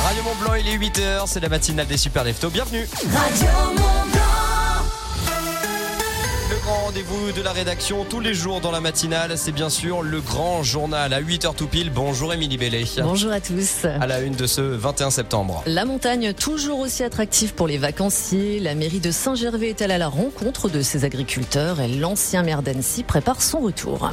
Radio Mont-Blanc, il est 8h, c'est la matinale des Super Leftos. Bienvenue. Radio Mont-Blanc. Le grand rendez-vous de la rédaction tous les jours dans la matinale, c'est bien sûr le grand journal à 8h tout pile. Bonjour Émilie Bellet. Bonjour à tous. À la une de ce 21 septembre. La montagne toujours aussi attractive pour les vacanciers. La mairie de Saint-Gervais est allée à la rencontre de ses agriculteurs et l'ancien maire d'Annecy prépare son retour.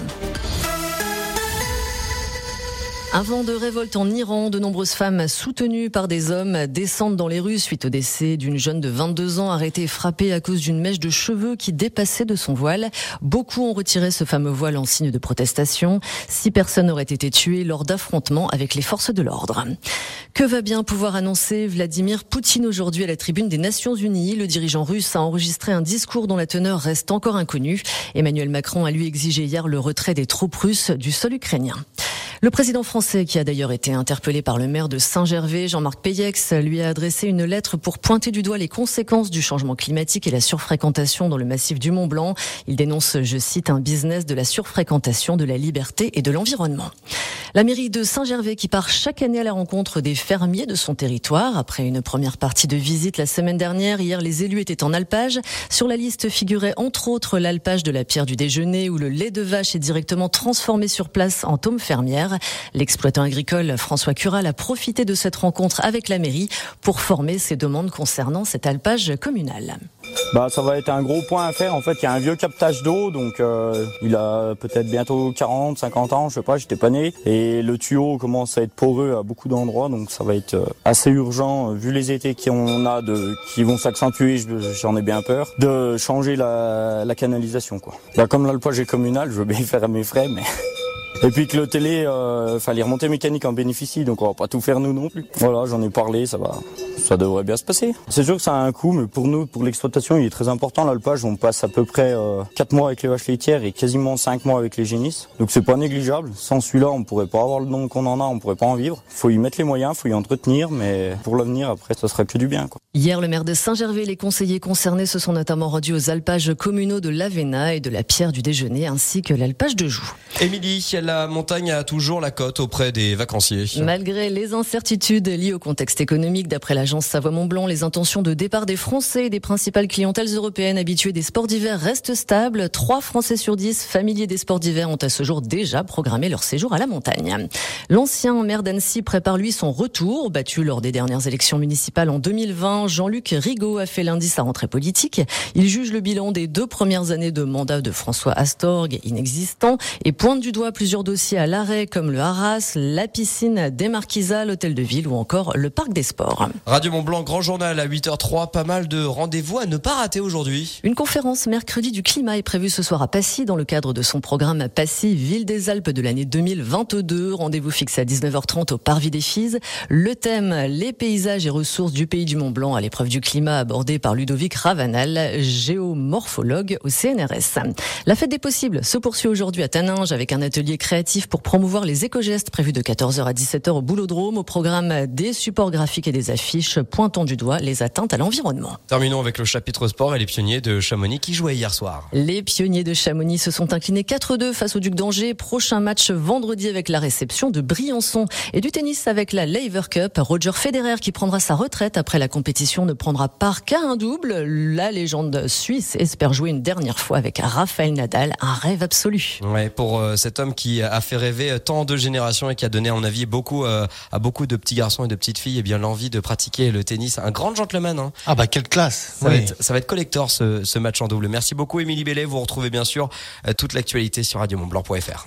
Un vent de révolte en Iran, de nombreuses femmes soutenues par des hommes descendent dans les rues suite au décès d'une jeune de 22 ans arrêtée et frappée à cause d'une mèche de cheveux qui dépassait de son voile. Beaucoup ont retiré ce fameux voile en signe de protestation. 6 personnes auraient été tuées lors d'affrontements avec les forces de l'ordre. Que va bien pouvoir annoncer Vladimir Poutine aujourd'hui à la tribune des Nations Unies? Le dirigeant russe a enregistré un discours dont la teneur reste encore inconnue. Emmanuel Macron a lui exigé hier le retrait des troupes russes du sol ukrainien. Le président français, qui a d'ailleurs été interpellé par le maire de Saint-Gervais, Jean-Marc Peyex, lui a adressé une lettre pour pointer du doigt les conséquences du changement climatique et la surfréquentation dans le massif du Mont-Blanc. Il dénonce, je cite, un business de la surfréquentation, de la liberté et de l'environnement. La mairie de Saint-Gervais qui part chaque année à la rencontre des fermiers de son territoire. Après une première partie de visite la semaine dernière, hier les élus étaient en alpage. Sur la liste figurait entre autres l'alpage de la Pierre du Déjeuner où le lait de vache est directement transformé sur place en taume fermière. L'exploitant agricole François Cural a profité de cette rencontre avec la mairie pour former ses demandes concernant cet alpage communal. Ça va être un gros point à faire. En fait, il y a un vieux captage d'eau, donc il a peut-être bientôt 40, 50 ans, je sais pas, j'étais pas né. Et le tuyau commence à être poreux à beaucoup d'endroits, donc ça va être assez urgent, vu les étés qu'on a qui vont s'accentuer, j'en ai bien peur, de changer la canalisation, quoi. Comme l'alpage est communal, je veux bien faire à mes frais, mais... Et puis que le télé, les remontées mécaniques en bénéficient, donc on va pas tout faire nous non plus. Voilà, j'en ai parlé, ça devrait bien se passer. C'est sûr que ça a un coût, mais pour nous, pour l'exploitation, il est très important. L'alpage, on passe à peu près 4 mois avec les vaches laitières et quasiment 5 mois avec les génisses. Donc c'est pas négligeable. Sans celui-là, on pourrait pas avoir le nombre qu'on en a, on pourrait pas en vivre. Faut y mettre les moyens, faut y entretenir, mais pour l'avenir, après, ça sera que du bien, quoi. Hier, le maire de Saint-Gervais et les conseillers concernés se sont notamment rendus aux alpages communaux de l'Avena et de la Pierre du Déjeuner, ainsi que l'alpage de Joux. Émilie, la montagne a toujours la cote auprès des vacanciers. Malgré les incertitudes liées au contexte économique, d'après l'agence Savoie-Mont-Blanc, les intentions de départ des Français et des principales clientèles européennes habituées des sports d'hiver restent stables. 3 Français sur 10 familiers des sports d'hiver ont à ce jour déjà programmé leur séjour à la montagne. L'ancien maire d'Annecy prépare lui son retour. Battu lors des dernières élections municipales en 2020, Jean-Luc Rigaud a fait lundi sa rentrée politique. Il juge le bilan des 2 premières années de mandat de François Astorg inexistant et pointe du doigt plusieurs dossiers à l'arrêt comme le Haras, la piscine des Marquisas, l'hôtel de ville ou encore le parc des sports. Radio Mont-Blanc, grand journal à 8h03, pas mal de rendez-vous à ne pas rater aujourd'hui. Une conférence mercredi du climat est prévue ce soir à Passy dans le cadre de son programme Passy, ville des Alpes de l'année 2022. Rendez-vous fixé à 19h30 au Parvis des Fises. Le thème, les paysages et ressources du pays du Mont-Blanc à l'épreuve du climat abordé par Ludovic Ravanal, géomorphologue au CNRS. La fête des possibles se poursuit aujourd'hui à Taninges avec un atelier créatif pour promouvoir les éco-gestes prévus de 14h à 17h au Boulodrome. Au programme des supports graphiques et des affiches pointant du doigt les atteintes à l'environnement. Terminons avec le chapitre sport et les pionniers de Chamonix qui jouaient hier soir. Les pionniers de Chamonix se sont inclinés 4-2 face au Duc d'Angers. Prochain match vendredi avec la réception de Briançon. Et du tennis avec la Laver Cup. Roger Federer qui prendra sa retraite après la compétition ne prendra part qu'à un double. La légende suisse espère jouer une dernière fois avec Rafael Nadal. Un rêve absolu. Ouais, pour cet homme qui a fait rêver tant de générations et qui a donné à mon avis beaucoup à beaucoup de petits garçons et de petites filles l'envie de pratiquer le tennis. Un grand gentleman. Hein. Quelle classe. Ça va être collector ce match en double. Merci beaucoup Émilie Bellet. Vous retrouvez bien sûr toute l'actualité sur radiomontblanc.fr.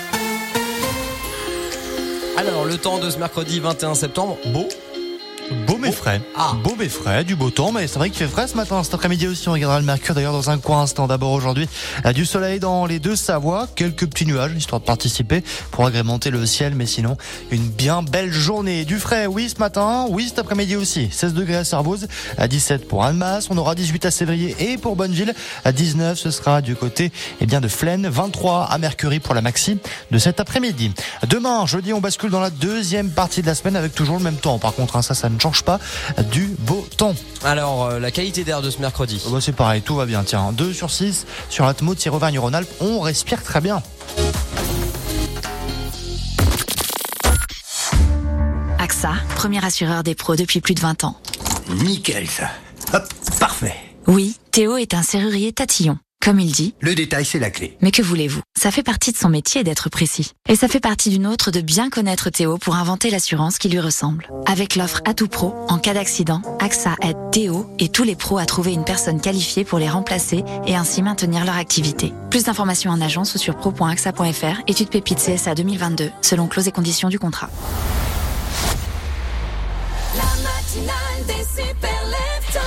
Alors le temps de ce mercredi 21 septembre, Beau mais frais. Beau mais frais, du beau temps, mais c'est vrai qu'il fait frais ce matin. Cet après-midi aussi, on regardera le mercure d'ailleurs dans un court instant. D'abord aujourd'hui, du soleil dans les 2 Savoies, quelques petits nuages, histoire de participer pour agrémenter le ciel, mais sinon, une bien belle journée. Du frais, oui ce matin, oui cet après-midi aussi. 16 degrés à Sarreboz, à 17 pour Annemasse, on aura 18 à Sévrier et pour Bonneville, à 19, ce sera du côté de Flaine, 23 à Mercury pour la maxi de cet après-midi. Demain, jeudi, on bascule dans la deuxième partie de la semaine avec toujours le même temps. Par contre, ça ne change pas, du beau temps. Alors, la qualité d'air de ce mercredi. C'est pareil, tout va bien. Tiens, 2 sur 6 sur Atmo, Auvergne-Rhône-Alpes, on respire très bien. AXA, premier assureur des pros depuis plus de 20 ans. Nickel ça. Hop, parfait. Oui, Théo est un serrurier tatillon. Comme il dit, le détail c'est la clé. Mais que voulez-vous? Ça fait partie de son métier d'être précis. Et ça fait partie d'une autre de bien connaître Théo pour inventer l'assurance qui lui ressemble. Avec l'offre Atout Pro, en cas d'accident, AXA aide Théo et tous les pros à trouver une personne qualifiée pour les remplacer et ainsi maintenir leur activité. Plus d'informations en agence ou sur pro.axa.fr, étude pépite CSA 2022, selon clauses et conditions du contrat. La matinale des super leftos.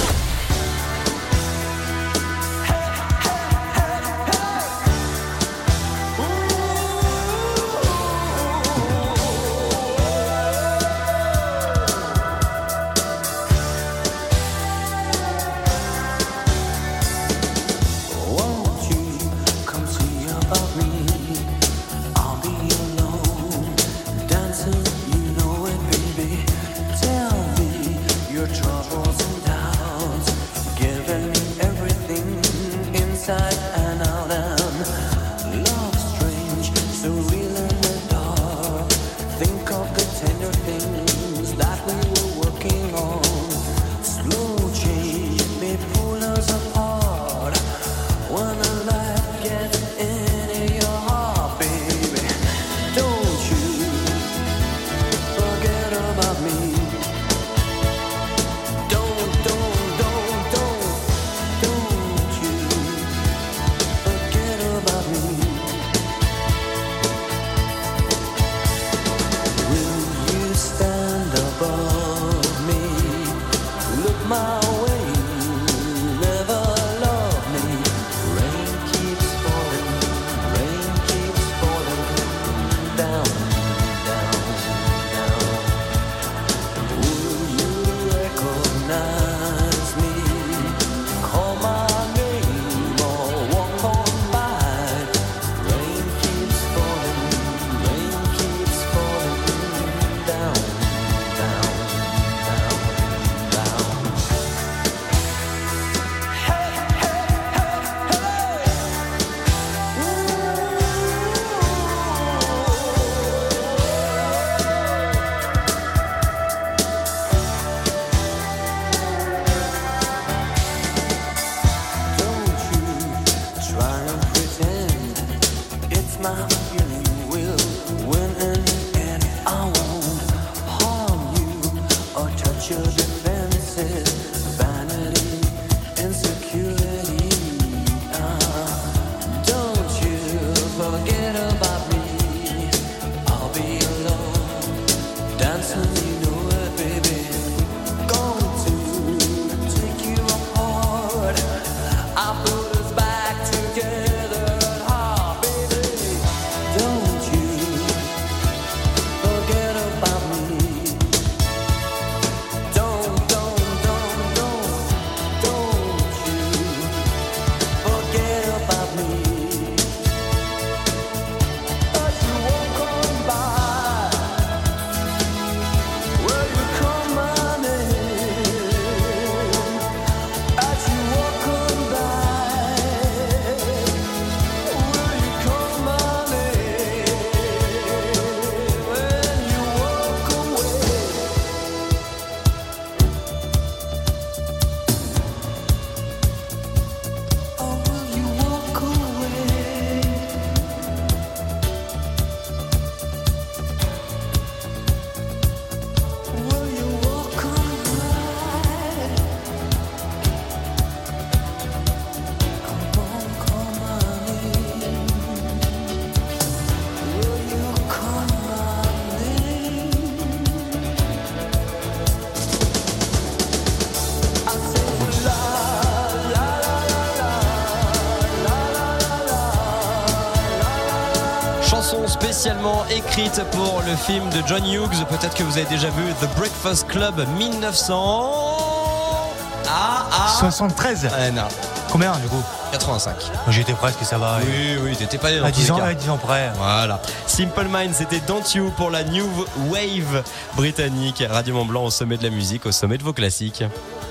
Spécialement écrite pour le film de John Hughes. Peut-être que vous avez déjà vu The Breakfast Club 73. Non. Combien du coup? 85. J'y étais presque, ça va. Oui, t'étais pas dans à 10 ans, cas. à 10 ans près. Voilà. Simple Minds, c'était Don't You pour la New Wave britannique. Radio Mont-Blanc au sommet de la musique, au sommet de vos classiques.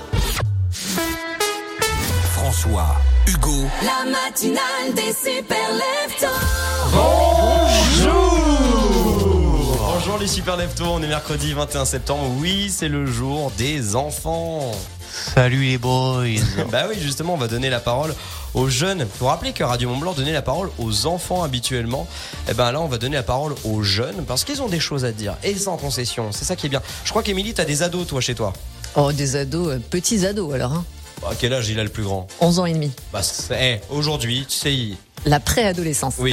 François, Hugo. La matinale des super leftos. Bonjour les super leftos, on est mercredi 21 septembre. Oui, c'est le jour des enfants. Salut les boys. Bah oui, justement, on va donner la parole aux jeunes. Faut rappeler que Radio Mont-Blanc donnait la parole aux enfants habituellement. Et ben là, on va donner la parole aux jeunes parce qu'ils ont des choses à dire et sans concession. C'est ça qui est bien. Je crois qu'Émilie, t'as des ados toi chez toi. Oh, des ados, petits ados alors. Hein. À quel âge il a le plus grand? 11 ans et demi. Bah aujourd'hui, tu sais. La préadolescence. Oui,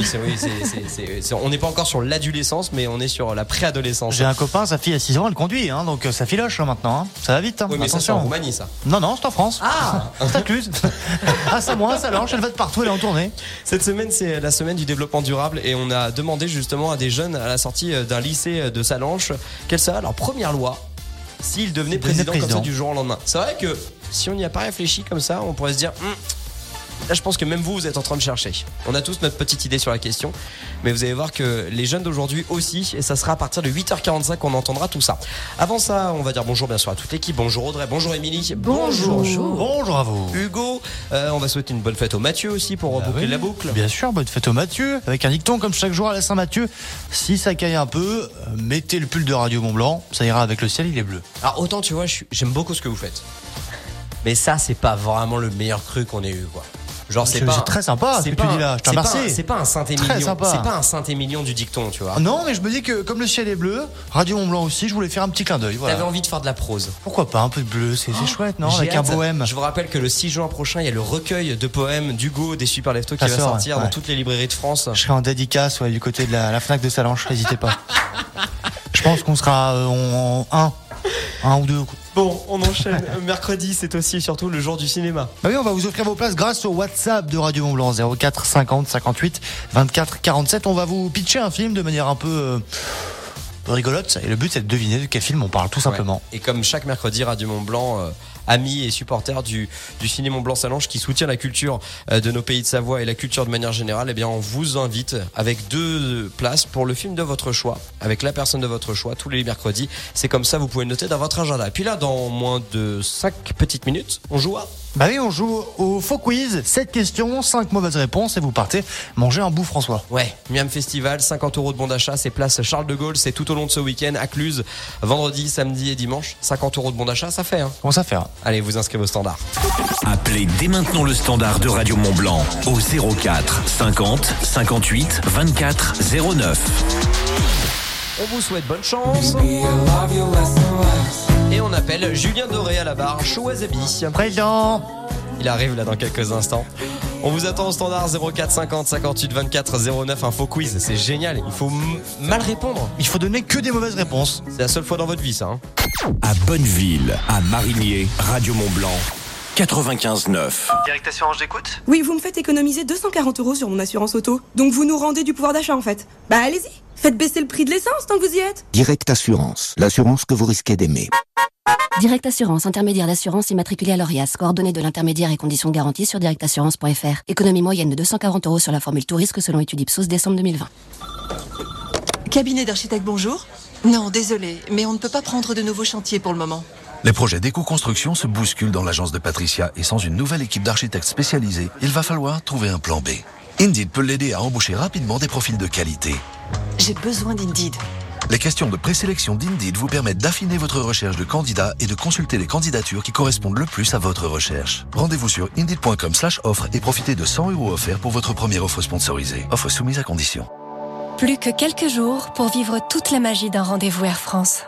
on n'est pas encore sur l'adolescence, mais on est sur la préadolescence. J'ai un copain, sa fille a 6 ans, elle conduit, hein, donc ça filoche maintenant. Hein. Ça va vite. Hein. Oui, mais attention. ça c'est en Roumanie, ça. Non, c'est en France. Ah, c'est incluse. À Samoa, ça lâche, elle va de partout, elle est en tournée. Cette semaine, c'est la semaine du développement durable et on a demandé justement à des jeunes à la sortie d'un lycée de Sallanches quelle serait leur première loi s'ils devenaient président comme ça du jour au lendemain. C'est vrai que si on n'y a pas réfléchi comme ça, on pourrait se dire là, je pense que même vous êtes en train de chercher. On a tous notre petite idée sur la question, mais vous allez voir que les jeunes d'aujourd'hui aussi, et ça sera à partir de 8h45 qu'on entendra tout ça. Avant ça, on va dire bonjour bien sûr à toute l'équipe. Bonjour Audrey, bonjour Émilie. Bonjour à vous. Hugo, on va souhaiter une bonne fête au Mathieu aussi pour boucler la boucle. Bien sûr, bonne fête au Mathieu, avec un dicton comme chaque jour à la Saint-Mathieu. Si ça caille un peu, mettez le pull de Radio Mont-Blanc, ça ira avec le ciel, il est bleu. Alors autant tu vois, j'aime beaucoup ce que vous faites, mais ça c'est pas vraiment le meilleur cru qu'on ait eu quoi. Genre c'est très sympa ce que tu dis là, je te remercie. C'est pas un Saint-Émilion, c'est pas un Saint-Émilion du dicton, tu vois. Non, mais je me dis que comme le ciel est bleu, Radio Mont-Blanc aussi, je voulais faire un petit clin d'œil. Voilà. T'avais envie de faire de la prose. Pourquoi pas un peu de bleu, c'est chouette, non? Avec un poème. Je vous rappelle que le 6 juin prochain, il y a le recueil de poèmes d'Hugo des Super Leftos qui va sortir dans toutes les librairies de France. Je serai en dédicace du côté de la Fnac de Sallanches, n'hésitez pas. Je pense qu'on sera en un ou deux. Bon, on enchaîne. Mercredi, c'est aussi et surtout le jour du cinéma. Bah oui, on va vous offrir vos places grâce au WhatsApp de Radio Mont-Blanc 04 50 58 24 47. On va vous pitcher un film de manière un peu rigolote. Et le but, c'est de deviner de quel film on parle, tout simplement. Et comme chaque mercredi, Radio Mont-Blanc, amis et supporters du Ciné Mont-Blanc Sallanches qui soutient la culture de nos pays de Savoie et la culture de manière générale, eh bien, on vous invite avec 2 places pour le film de votre choix, avec la personne de votre choix, tous les mercredis. C'est comme ça, vous pouvez le noter dans votre agenda. Et puis là, dans moins de 5 petites minutes, on joue à... Bah oui, on joue au faux quiz. 7 questions, 5 mauvaises réponses et vous partez manger un bout, François. Ouais, Miam Festival, 50 € de bon d'achat, c'est place Charles de Gaulle, c'est tout au long de ce week-end à Cluse, vendredi, samedi et dimanche. 50 € de bon d'achat, ça fait, hein. Comment ça fait, hein. Allez, vous inscrivez au standard. Appelez dès maintenant le standard de Radio Mont-Blanc au 04 50 58 24 09. On vous souhaite bonne chance. Et on appelle Julien Doré à la barre, Chouazabi. Présent. Il arrive là dans quelques instants. On vous attend au standard 04 50 58 24 09. Un faux quiz, c'est génial. Il faut mal répondre. Il faut donner que des mauvaises réponses. C'est la seule fois dans votre vie, ça. Hein. À Bonneville, à Marigné, Radio Mont-Blanc 95.9. Direct Assurance, j'écoute. Oui, vous me faites économiser 240 € sur mon assurance auto. Donc vous nous rendez du pouvoir d'achat en fait. Bah allez-y, faites baisser le prix de l'essence tant que vous y êtes. Direct Assurance, l'assurance que vous risquez d'aimer. Direct Assurance, intermédiaire d'assurance immatriculé à l'ORIAS. Coordonnées de l'intermédiaire et conditions garanties sur directassurance.fr. Économie moyenne de 240 € sur la formule tout risque selon étude Ipsos décembre 2020. Cabinet d'architecte, bonjour. Non, désolé, mais on ne peut pas prendre de nouveaux chantiers pour le moment. Les projets d'éco-construction se bousculent dans l'agence de Patricia et sans une nouvelle équipe d'architectes spécialisés, il va falloir trouver un plan B. Indeed peut l'aider à embaucher rapidement des profils de qualité. J'ai besoin d'Indeed. Les questions de présélection d'Indeed vous permettent d'affiner votre recherche de candidats et de consulter les candidatures qui correspondent le plus à votre recherche. Rendez-vous sur indeed.com/offre et profitez de 100 € offerts pour votre première offre sponsorisée. Offre soumise à condition. Plus que quelques jours pour vivre toute la magie d'un rendez-vous Air France.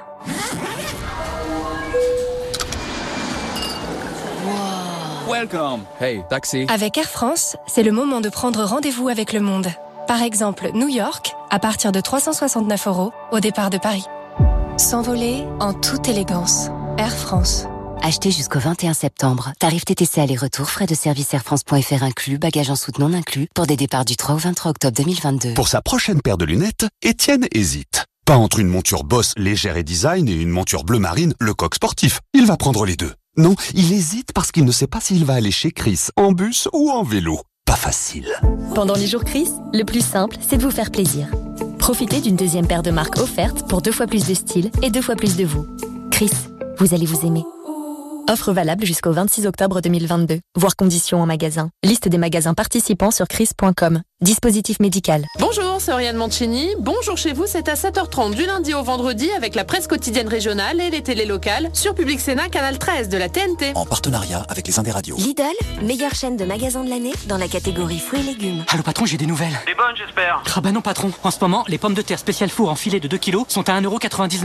Welcome. Hey, taxi. Avec Air France, c'est le moment de prendre rendez-vous avec le monde. Par exemple, New York, à partir de 369 € au départ de Paris. S'envoler en toute élégance. Air France. Achetez jusqu'au 21 septembre. Tarif TTC aller-retour, frais de service airfrance.fr inclus, bagages en soute non inclus, pour des départs du 3 au 23 octobre 2022. Pour sa prochaine paire de lunettes, Étienne hésite. Pas entre une monture Boss légère et design et une monture bleu marine, le coq sportif. Il va prendre les deux. Non, il hésite parce qu'il ne sait pas s'il va aller chez Chris, en bus ou en vélo. Pas facile. Pendant les jours Chris, le plus simple, c'est de vous faire plaisir. Profitez d'une deuxième paire de marques offerte pour 2 fois plus de style et 2 fois plus de vous. Chris, vous allez vous aimer. Offre valable jusqu'au 26 octobre 2022. Voir conditions en magasin. Liste des magasins participants sur chris.com. Dispositif médical. Bonjour, c'est Oriane Mancini. Bonjour chez vous, c'est à 7h30 du lundi au vendredi avec la presse quotidienne régionale et les télés locales sur Public Sénat Canal 13 de la TNT. En partenariat avec les Indes radios. Lidl, meilleure chaîne de magasins de l'année dans la catégorie fruits et légumes. Allô patron, j'ai des nouvelles. Des bonnes j'espère. Ah bah non patron, en ce moment, les pommes de terre spécial four en filet de 2 kg sont à 1,99€. 1,99€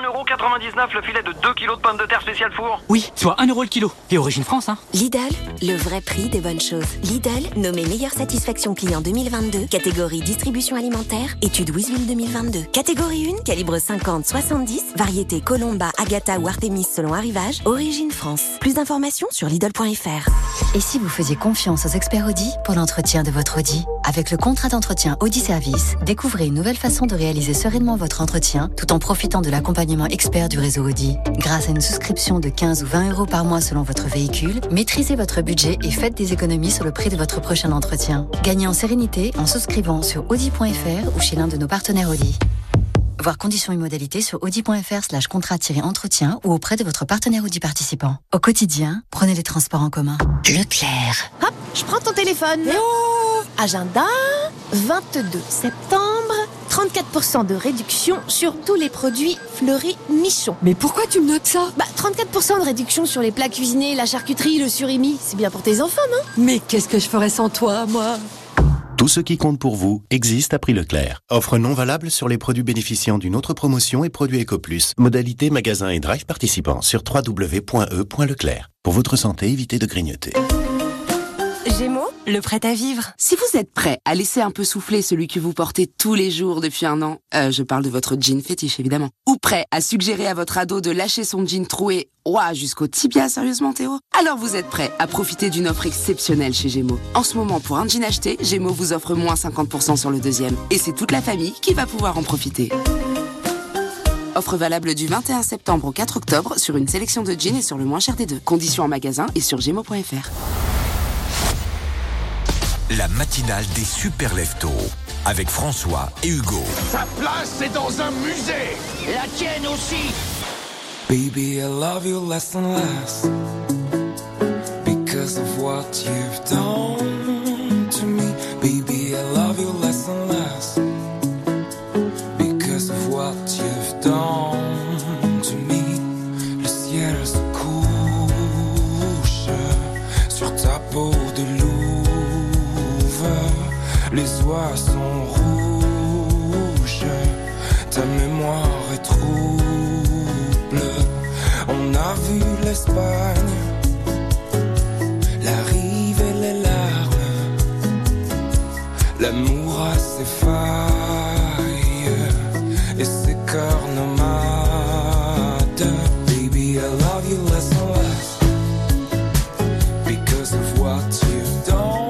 le filet de 2 kg de pommes de terre spécial four. Oui, soit 1€ le kilo. Et origine France, hein. Lidl, le vrai prix des bonnes choses. Lidl, nommé meilleure satisfaction client 2022, catégorie distribution alimentaire, étude Wizville 2022. Catégorie 1, calibre 50-70, variété Colomba, Agatha ou Artemis selon arrivage, origine France. Plus d'informations sur Lidl.fr. Et si vous faisiez confiance aux experts Audi pour l'entretien de votre Audi? Avec le contrat d'entretien Audi Service, découvrez une nouvelle façon de réaliser sereinement votre entretien tout en profitant de l'accompagnement expert du réseau Audi. Grâce à une souscription de 15 ou 20 € par mois selon votre véhicule, maîtrisez votre budget et faites des économies sur le prix de votre prochain entretien. Gagnez en sérénité en souscrivant sur audi.fr ou chez l'un de nos partenaires Audi. Voir conditions et modalités sur audi.fr/contrat-entretien ou auprès de votre partenaire Audi participant. Au quotidien, prenez les transports en commun. Leclerc. Hop, je prends ton téléphone. Agenda, 22 septembre, 34% de réduction sur tous les produits Fleury Michon. Mais pourquoi tu me notes ça? 34% de réduction sur les plats cuisinés, la charcuterie, le surimi. C'est bien pour tes enfants, non? Mais qu'est-ce que je ferais sans toi, moi? Tout ce qui compte pour vous existe à prix Leclerc. Offre non valable sur les produits bénéficiant d'une autre promotion et produits EcoPlus. Modalité magasin et drive participants sur www.e.leclerc. Pour votre santé, évitez de grignoter. Gémeaux, le prêt à vivre. Si vous êtes prêt à laisser un peu souffler celui que vous portez tous les jours depuis un an, je parle de votre jean fétiche évidemment, ou prêt à suggérer à votre ado de lâcher son jean troué, jusqu'au tibia, sérieusement Théo, alors vous êtes prêt à profiter d'une offre exceptionnelle chez Gémeaux. En ce moment, pour un jean acheté, Gémeaux vous offre moins 50% sur le deuxième. Et c'est toute la famille qui va pouvoir en profiter. Offre valable du 21 septembre au 4 octobre sur une sélection de jeans et sur le moins cher des deux. Conditions en magasin et sur gémeaux.fr. La matinale des super leftos avec François et Hugo. Sa place est dans un musée. La tienne aussi. Baby, I love you less and less because of what you've done to me. Baby, I love you less and less because of what you've done to me. Le ciel se couche sur ta peau de louve. Les oies sont rouges, ta mémoire est trouble. On a vu l'Espagne, la rive et les larmes. L'amour a ses failles et ses cœurs nomades. Baby, I love you less and less because of what you've done.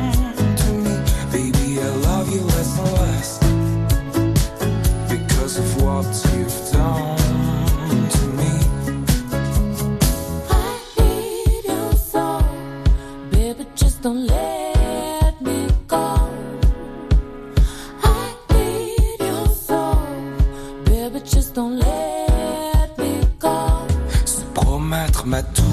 Because of what you've done to me. I need your soul, baby, just don't let me go. I need your soul, baby, just don't let me go. Se promettre ma douce,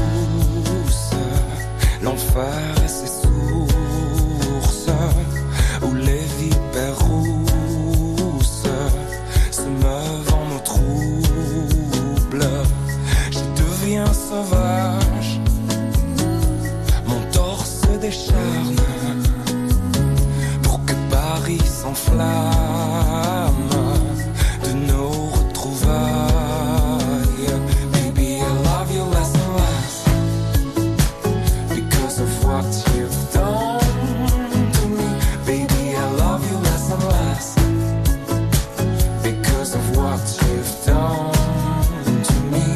l'enfer et ses sources, où les vipères rousses se meuvent en eau trouble. Je deviens sauvage, mon torse décharne, pour que Paris s'enflamme de nos retrouvailles. Baby, I love you less and less because of what you've done to me. Baby, I love you less and less because of what you've done to me.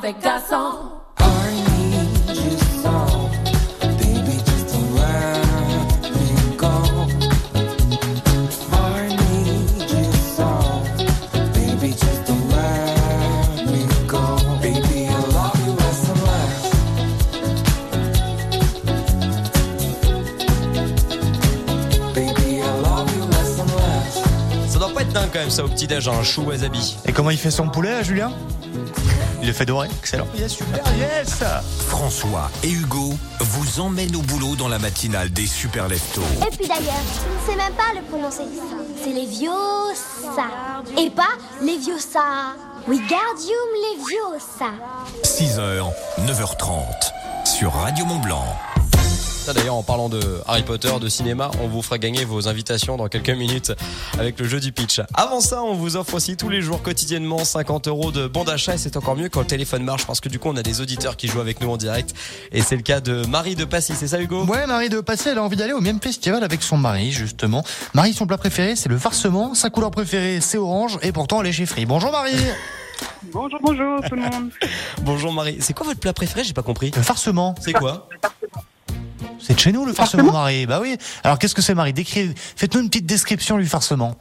mauvais garçon. Dingue quand même ça au petit-déj, un chou wasabi. Et comment il fait son poulet, Julien? Il le fait doré, excellent. Yes, super, yes. François et Hugo vous emmènent au boulot dans la matinale des Super Leftos. Et puis d'ailleurs, je ne sais même pas le prononcer. C'est les Viosa. Et pas les Viosa. Wingardium Leviosa. 6h, 9h30 sur Radio Mont-Blanc. D'ailleurs, en parlant de Harry Potter, de cinéma, on vous fera gagner vos invitations dans quelques minutes avec le jeu du pitch. Avant ça, on vous offre aussi tous les jours quotidiennement 50 € de bon d'achat et c'est encore mieux quand le téléphone marche parce que du coup, on a des auditeurs qui jouent avec nous en direct et c'est le cas de Marie de Passy. C'est ça, Hugo? Ouais, Marie de Passy, elle a envie d'aller au même festival avec son mari, justement. Marie, son plat préféré, c'est le farcement. Sa couleur préférée, c'est orange et pourtant, elle est chez Free. Bonjour, Marie. Bonjour tout le monde. Bonjour, Marie. C'est quoi votre plat préféré? J'ai pas compris. Le farcement. C'est quoi? C'est de chez nous le farcement, Marie. Bah oui. Alors qu'est-ce que c'est, Marie? Faites-nous une petite description du farcement.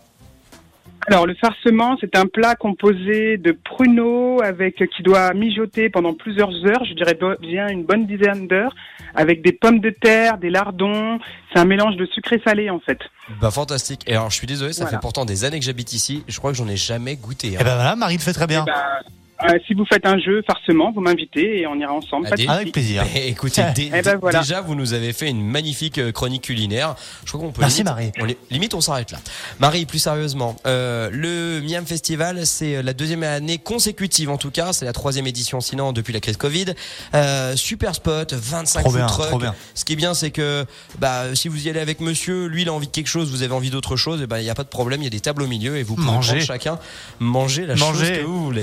Alors le farcement, c'est un plat composé de pruneaux qui doit mijoter pendant plusieurs heures, je dirais bien une bonne dizaine d'heures, avec des pommes de terre, des lardons. C'est un mélange de sucré salé en fait. Bah fantastique. Et alors je suis désolé, ça fait pourtant des années que j'habite ici. Je crois que j'en ai jamais goûté. Et ben voilà, Marie le fait très bien. Si vous faites un jeu farcement, vous m'invitez et on ira ensemble. Avec plaisir. Écoutez, voilà. déjà vous nous avez fait une magnifique chronique culinaire. Je crois qu'on peut. Merci Marie. Limite on s'arrête là. Marie, plus sérieusement, le Miam Festival, c'est la deuxième année consécutive en tout cas. C'est la 3e édition sinon depuis la crise Covid. Super spot, 25 food trucks. Trop bien. Ce qui est bien, c'est que si vous y allez avec monsieur, lui il a envie de quelque chose, vous avez envie d'autre chose, et il y a pas de problème. Il y a des tables au milieu et vous pouvez prendre chacun manger la chose que vous voulez.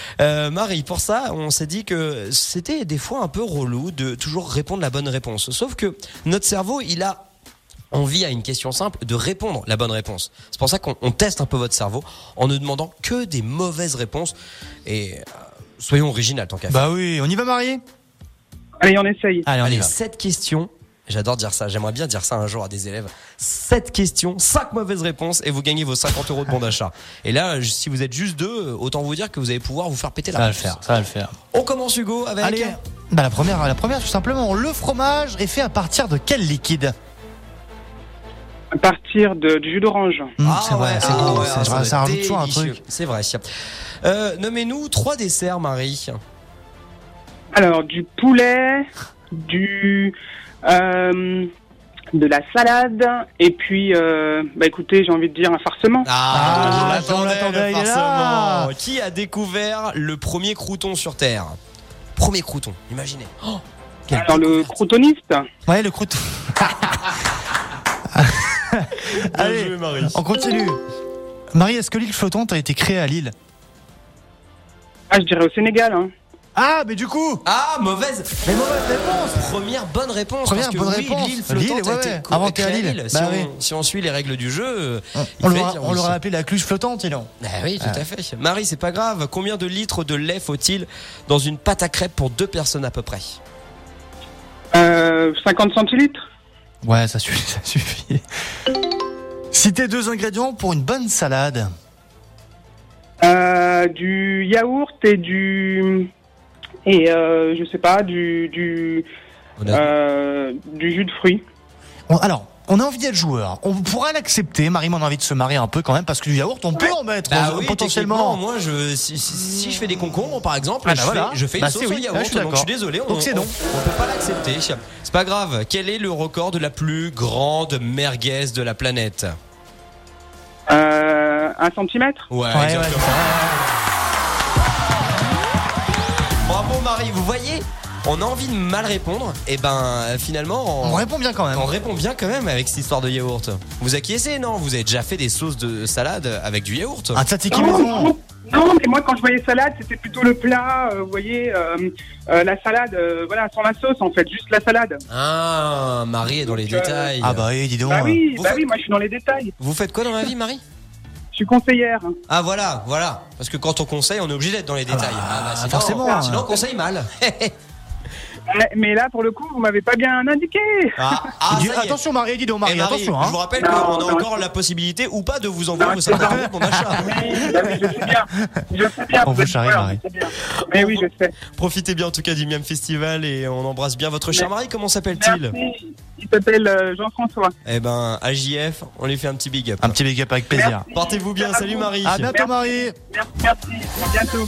Marie, pour ça, on s'est dit que c'était des fois un peu relou de toujours répondre la bonne réponse. Sauf que notre cerveau, il a envie à une question simple de répondre la bonne réponse. C'est pour ça qu'on teste un peu votre cerveau en ne demandant que des mauvaises réponses. Et soyons originaux tant qu'à faire. Bah oui, on y va, Marie? Allez, on essaye. Allez, 7 questions. J'adore dire ça, j'aimerais bien dire ça un jour à des élèves. 7 questions, 5 mauvaises réponses et vous gagnez vos 50 € de bon d'achat. Et là, si vous êtes juste 2, autant vous dire que vous allez pouvoir vous faire péter la réponse. Ça va le faire. On commence, Hugo, avec... Allez, la première tout simplement, le fromage est fait à partir de quel liquide? À partir du jus d'orange. C'est vrai, c'est bon, ça rajoute toujours un truc. C'est vrai. Nommez-nous 3 desserts, Marie. Alors, du poulet, de la salade et puis écoutez, j'ai envie de dire un farcement. On l'attendait, le farcement. Qui a découvert le premier crouton sur Terre? Premier crouton, imaginez. Alors le croutoniste. Ouais, le crouton. Allez, joué, Marie. On continue. Marie, est-ce que l'île flottante a été créée à Lille? Je dirais au Sénégal, hein. Ah, mais du coup. Mauvaise réponse. Première bonne réponse. L'île flottante a été inventée à Lille. Si on suit les règles du jeu, on l'aurait appelé la cluche flottante, sinon. Oui, tout à fait. Marie, c'est pas grave. Combien de litres de lait faut-il dans une pâte à crêpes pour 2 personnes à peu près? 50 centilitres. Ouais, ça suffit. Citez 2 ingrédients pour une bonne salade. Du yaourt et je sais pas, du jus de fruits. Alors, on a envie d'être joueur. On pourra l'accepter. Marie m'en a envie de se marier un peu quand même parce que du yaourt, on peut en mettre potentiellement. Moi, si je fais des concombres, par exemple, je fais une sauce au yaourt. Donc je suis désolé, on peut pas l'accepter. C'est pas grave. Quel est le record de la plus grande merguez de la planète? 1 centimètre. Ouais, exactement. Bravo Marie, vous voyez, on a envie de mal répondre, et finalement on répond bien quand même. On répond bien quand même avec cette histoire de yaourt. Vous acquiescez, non? Vous avez déjà fait des sauces de salade avec du yaourt? Un tzatziki maison. Non, mais moi quand je voyais salade, c'était plutôt le plat, vous voyez, la salade, sans la sauce en fait, juste la salade. Ah, Marie est dans les détails. Ah bah oui, dis donc. Bah oui, moi je suis dans les détails. Vous faites quoi dans la vie, Marie? Je suis conseillère. Ah voilà. Parce que quand on conseille, on est obligé d'être dans les détails. Sinon, forcément. Sinon, on conseille mal. Mais là, pour le coup, vous m'avez pas bien indiqué. Attention Marie, dis donc Marie, attention. Je vous rappelle qu'on a encore la possibilité ou pas de vous envoyer vos symptômes pour machin. Je sais bien. On vous charrie Marie. Mais oui, je sais. Profitez bien en tout cas du Miam Festival et on embrasse bien votre cher mari. Comment s'appelle-t-il? Merci. Il s'appelle Jean-François. Eh ben, à JF, on lui fait un petit big up. Un petit big up avec plaisir. Merci. Portez-vous bien. Salut Marie. À bientôt Marie. Merci. À bientôt.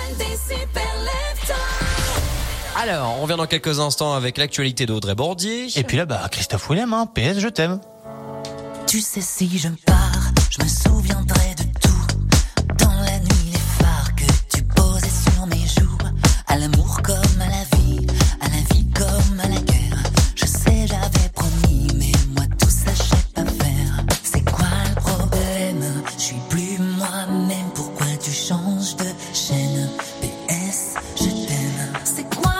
Alors, on revient dans quelques instants avec l'actualité d'Audrey Bordier. Et puis là, Christophe Willem, PS, je t'aime. Tu sais, si je pars, je me souviendrai de tout. Dans la nuit, les phares que tu posais sur mes joues. À l'amour comme à la vie comme à la guerre. Je sais, j'avais promis, mais moi tout ça, je sais pas faire. C'est quoi le problème? Je suis plus moi-même, pourquoi tu changes de chaîne? PS, je t'aime. C'est quoi?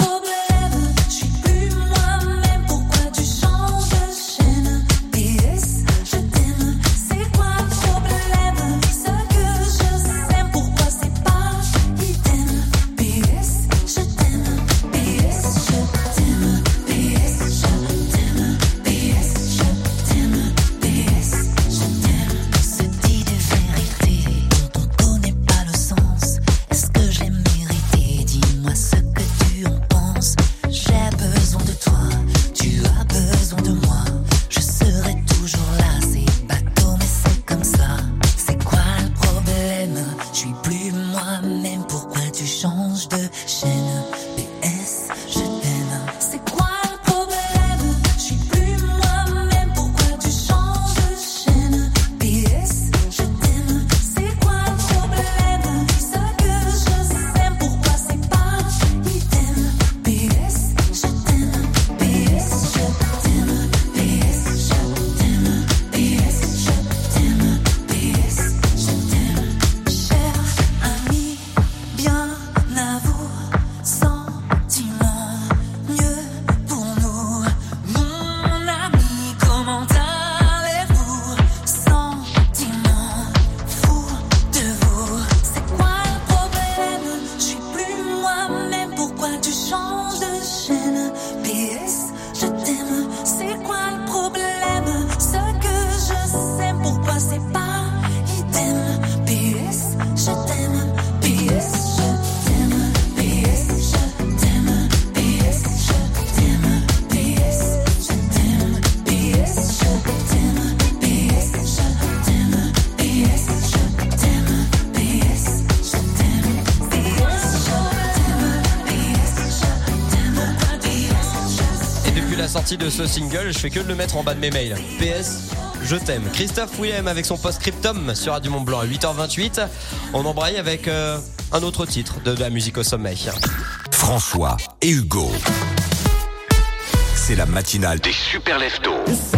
De ce single, je fais que de le mettre en bas de mes mails. PS, je t'aime. Christophe Willem avec son post-scriptum sur Radio Mont Blanc à 8h28. On embraye avec un autre titre de la musique au sommet. François et Hugo. C'est la matinale des super leftos.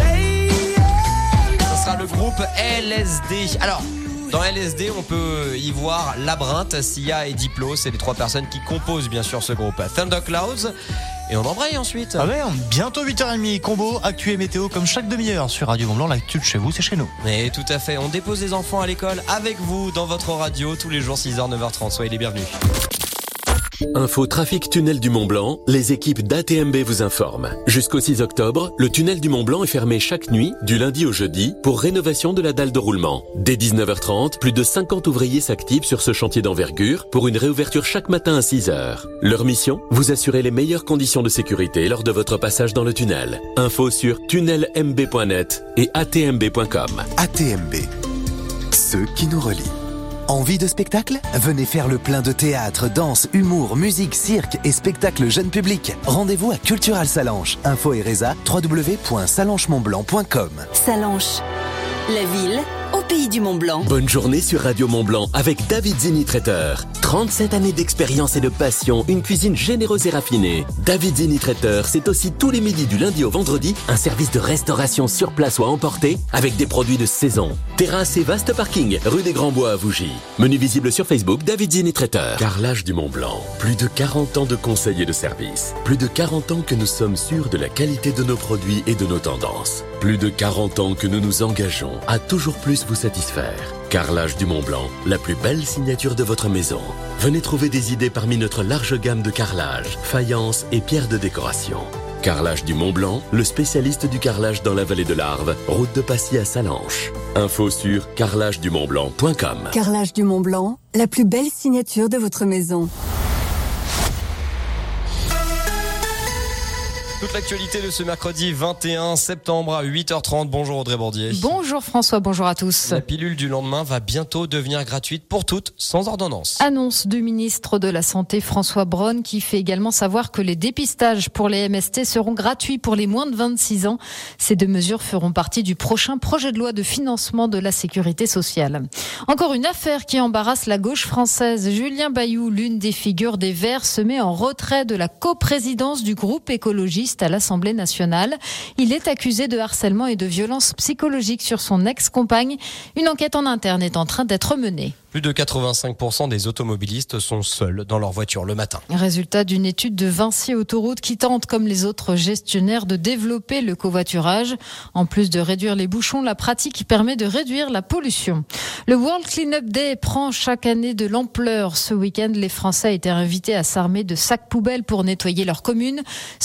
Ce sera le groupe LSD. Alors, dans LSD, on peut y voir Labyrinthe, Sia et Diplo. C'est les trois personnes qui composent bien sûr ce groupe. Thunderclouds. Et on embraye ensuite. Ah ouais, bientôt 8h30, combo, actu et météo comme chaque demi-heure sur Radio Mont Blanc. L'actu de chez vous, c'est chez nous. Et tout à fait, on dépose les enfants à l'école avec vous dans votre radio tous les jours 6h, 9h30. Soyez les bienvenus. Info trafic tunnel du Mont Blanc, les équipes d'ATMB vous informent. Jusqu'au 6 octobre, le tunnel du Mont Blanc est fermé chaque nuit, du lundi au jeudi, pour rénovation de la dalle de roulement. Dès 19h30, plus de 50 ouvriers s'activent sur ce chantier d'envergure pour une réouverture chaque matin à 6h. Leur mission, vous assurer les meilleures conditions de sécurité lors de votre passage dans le tunnel. Info sur tunnelmb.net et atmb.com. ATMB, ceux qui nous relient. Envie de spectacle? Venez faire le plein de théâtre, danse, humour, musique, cirque et spectacle jeune public. Rendez-vous à Cultural Salanches. Info et résa, www.salanchemontblanc.com. Salanches, la ville au pays du Mont Blanc. Bonne journée sur Radio Mont Blanc avec David Zini Traiteur. 37 années d'expérience et de passion, une cuisine généreuse et raffinée. David Zini Traiteur, c'est aussi tous les midis du lundi au vendredi, un service de restauration sur place ou à emporter avec des produits de saison. Terrasse et vaste parking, rue des Grands Bois à Vougy. Menu visible sur Facebook, David Zini Traiteur. Carrelage du Mont Blanc, plus de 40 ans de conseils et de services. Plus de 40 ans que nous sommes sûrs de la qualité de nos produits et de nos tendances. Plus de 40 ans que nous nous engageons à toujours plus plus vous satisfaire. Carrelage du Mont-Blanc, la plus belle signature de votre maison. Venez trouver des idées parmi notre large gamme de carrelage, faïence et pierres de décoration. Carrelage du Mont-Blanc, le spécialiste du carrelage dans la vallée de l'Arve, route de Passy à Salanches. Info sur carrelagedumontblanc.com. Carrelage du Mont-Blanc, la plus belle signature de votre maison. Toute l'actualité de ce mercredi 21 septembre à 8h30. Bonjour Audrey Bordier. Bonjour François, bonjour à tous. La pilule du lendemain va bientôt devenir gratuite pour toutes, sans ordonnance. Annonce du ministre de la Santé François Braun qui fait également savoir que les dépistages pour les MST seront gratuits pour les moins de 26 ans. Ces deux mesures feront partie du prochain projet de loi de financement de la sécurité sociale. Encore une affaire qui embarrasse la gauche française. Julien Bayou, l'une des figures des Verts, se met en retrait de la coprésidence du groupe écologiste à l'Assemblée nationale. Il est accusé de harcèlement et de violence psychologique sur son ex-compagne. Une enquête en interne est en train d'être menée. Plus de 85% des automobilistes sont seuls dans leur voiture le matin. Résultat d'une étude de Vinci Autoroute qui tente, comme les autres gestionnaires, de développer le covoiturage. En plus de réduire les bouchons, la pratique permet de réduire la pollution. Le World Cleanup Day prend chaque année de l'ampleur. Ce week-end, les Français étaient invités à s'armer de sacs poubelles pour nettoyer leur commune.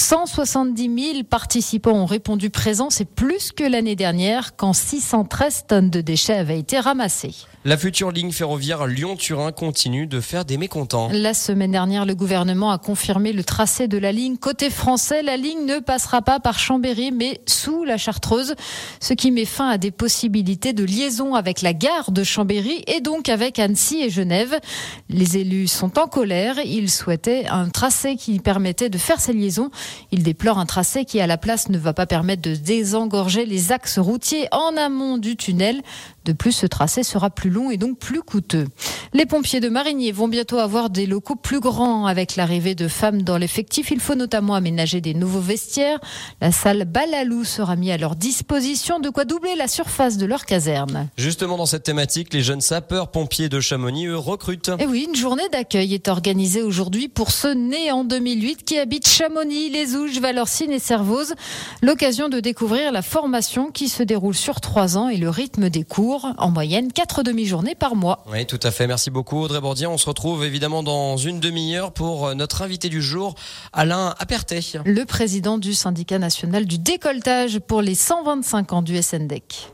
170 000 participants ont répondu présents. C'est plus que l'année dernière, quand 613 tonnes de déchets avaient été ramassées. La future ligne ferroviaire Lyon-Turin continue de faire des mécontents. La semaine dernière, le gouvernement a confirmé le tracé de la ligne. Côté français, la ligne ne passera pas par Chambéry, mais sous la Chartreuse, ce qui met fin à des possibilités de liaison avec la gare de Chambéry et donc avec Annecy et Genève. Les élus sont en colère. Ils souhaitaient un tracé qui permettait de faire ces liaisons. Ils déplorent un tracé qui, à la place, ne va pas permettre de désengorger les axes routiers en amont du tunnel. De plus, ce tracé sera plus long et donc plus coûteux. Les pompiers de Marigny vont bientôt avoir des locaux plus grands avec l'arrivée de femmes dans l'effectif. Il faut notamment aménager des nouveaux vestiaires. La salle Balalou sera mise à leur disposition, de quoi doubler la surface de leur caserne. Justement, dans cette thématique, les jeunes sapeurs-pompiers de Chamonix, eux, recrutent. Et oui, une journée d'accueil est organisée aujourd'hui pour ceux nés en 2008 qui habitent Chamonix, Les Ouges, Valorcine et Servoz. L'occasion de découvrir la formation qui se déroule sur 3 ans et le rythme des cours. En moyenne, 4 demi-journées par mois. Oui, tout à fait. Merci beaucoup, Audrey Bordier. On se retrouve évidemment dans une demi-heure pour notre invité du jour, Alain Aperté. Le président du syndicat national du décolletage pour les 125 ans du SNDEC.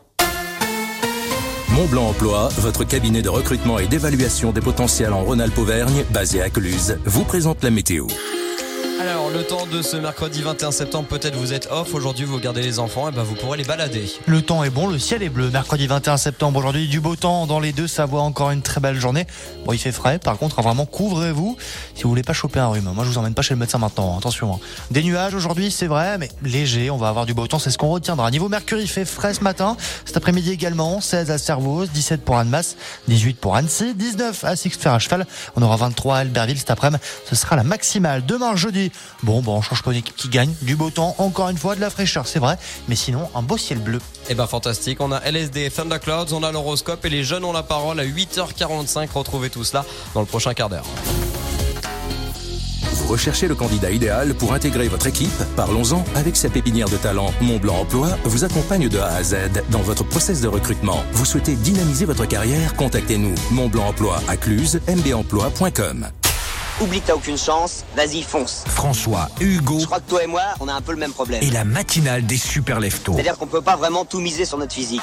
Montblanc Emploi, votre cabinet de recrutement et d'évaluation des potentiels en Rhône-Alpes-Auvergne, basé à Cluses, vous présente la météo. Alors, le temps de ce mercredi 21 septembre, peut-être vous êtes off, aujourd'hui vous gardez les enfants, et vous pourrez les balader. Le temps est bon, le ciel est bleu. Mercredi 21 septembre, aujourd'hui du beau temps dans les Deux-Savoies, encore une très belle journée. Bon, il fait frais, par contre, vraiment couvrez-vous si vous voulez pas choper un rhume. Moi, je vous emmène pas chez le médecin maintenant, attention. Des nuages aujourd'hui, c'est vrai, mais léger, on va avoir du beau temps, c'est ce qu'on retiendra. Niveau mercure, il fait frais ce matin, cet après-midi également, 16 à Servoz, 17 pour Annemasse, 18 pour Annecy, 19 à Six-Fer-à-Cheval. On aura 23 à Albertville cet après-midi, ce sera la maximale. Demain, jeudi, bon, on change pas d'équipe qui gagne, du beau temps, encore une fois de la fraîcheur, c'est vrai, mais sinon un beau ciel bleu. Fantastique, on a LSD, Thunderclouds, on a l'horoscope et les jeunes ont la parole à 8h45. Retrouvez tout cela dans le prochain quart d'heure. Vous recherchez le candidat idéal pour intégrer votre équipe? Parlons-en. Avec sa pépinière de talent, Montblanc Emploi vous accompagne de A à Z dans votre process de recrutement. Vous souhaitez dynamiser votre carrière? Contactez-nous. Montblanc Emploi à Cluses, mbemploi.com. Oublie que t'as aucune chance, vas-y fonce. François, Hugo. Je crois que toi et moi, on a un peu le même problème. Et la matinale des super leftos. C'est-à-dire qu'on peut pas vraiment tout miser sur notre physique.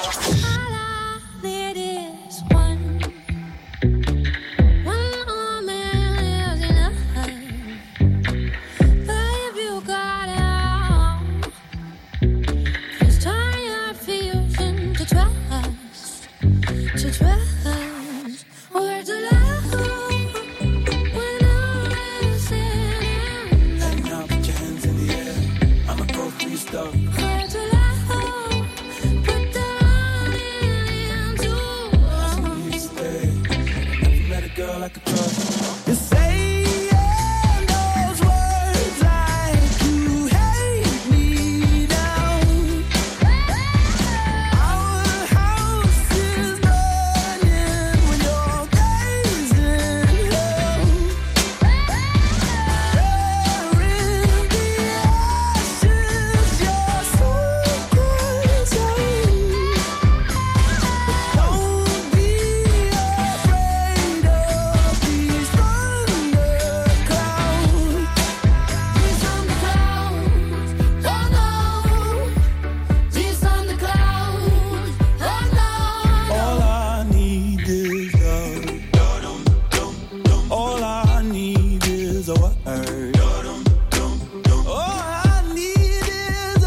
is a word. All I need is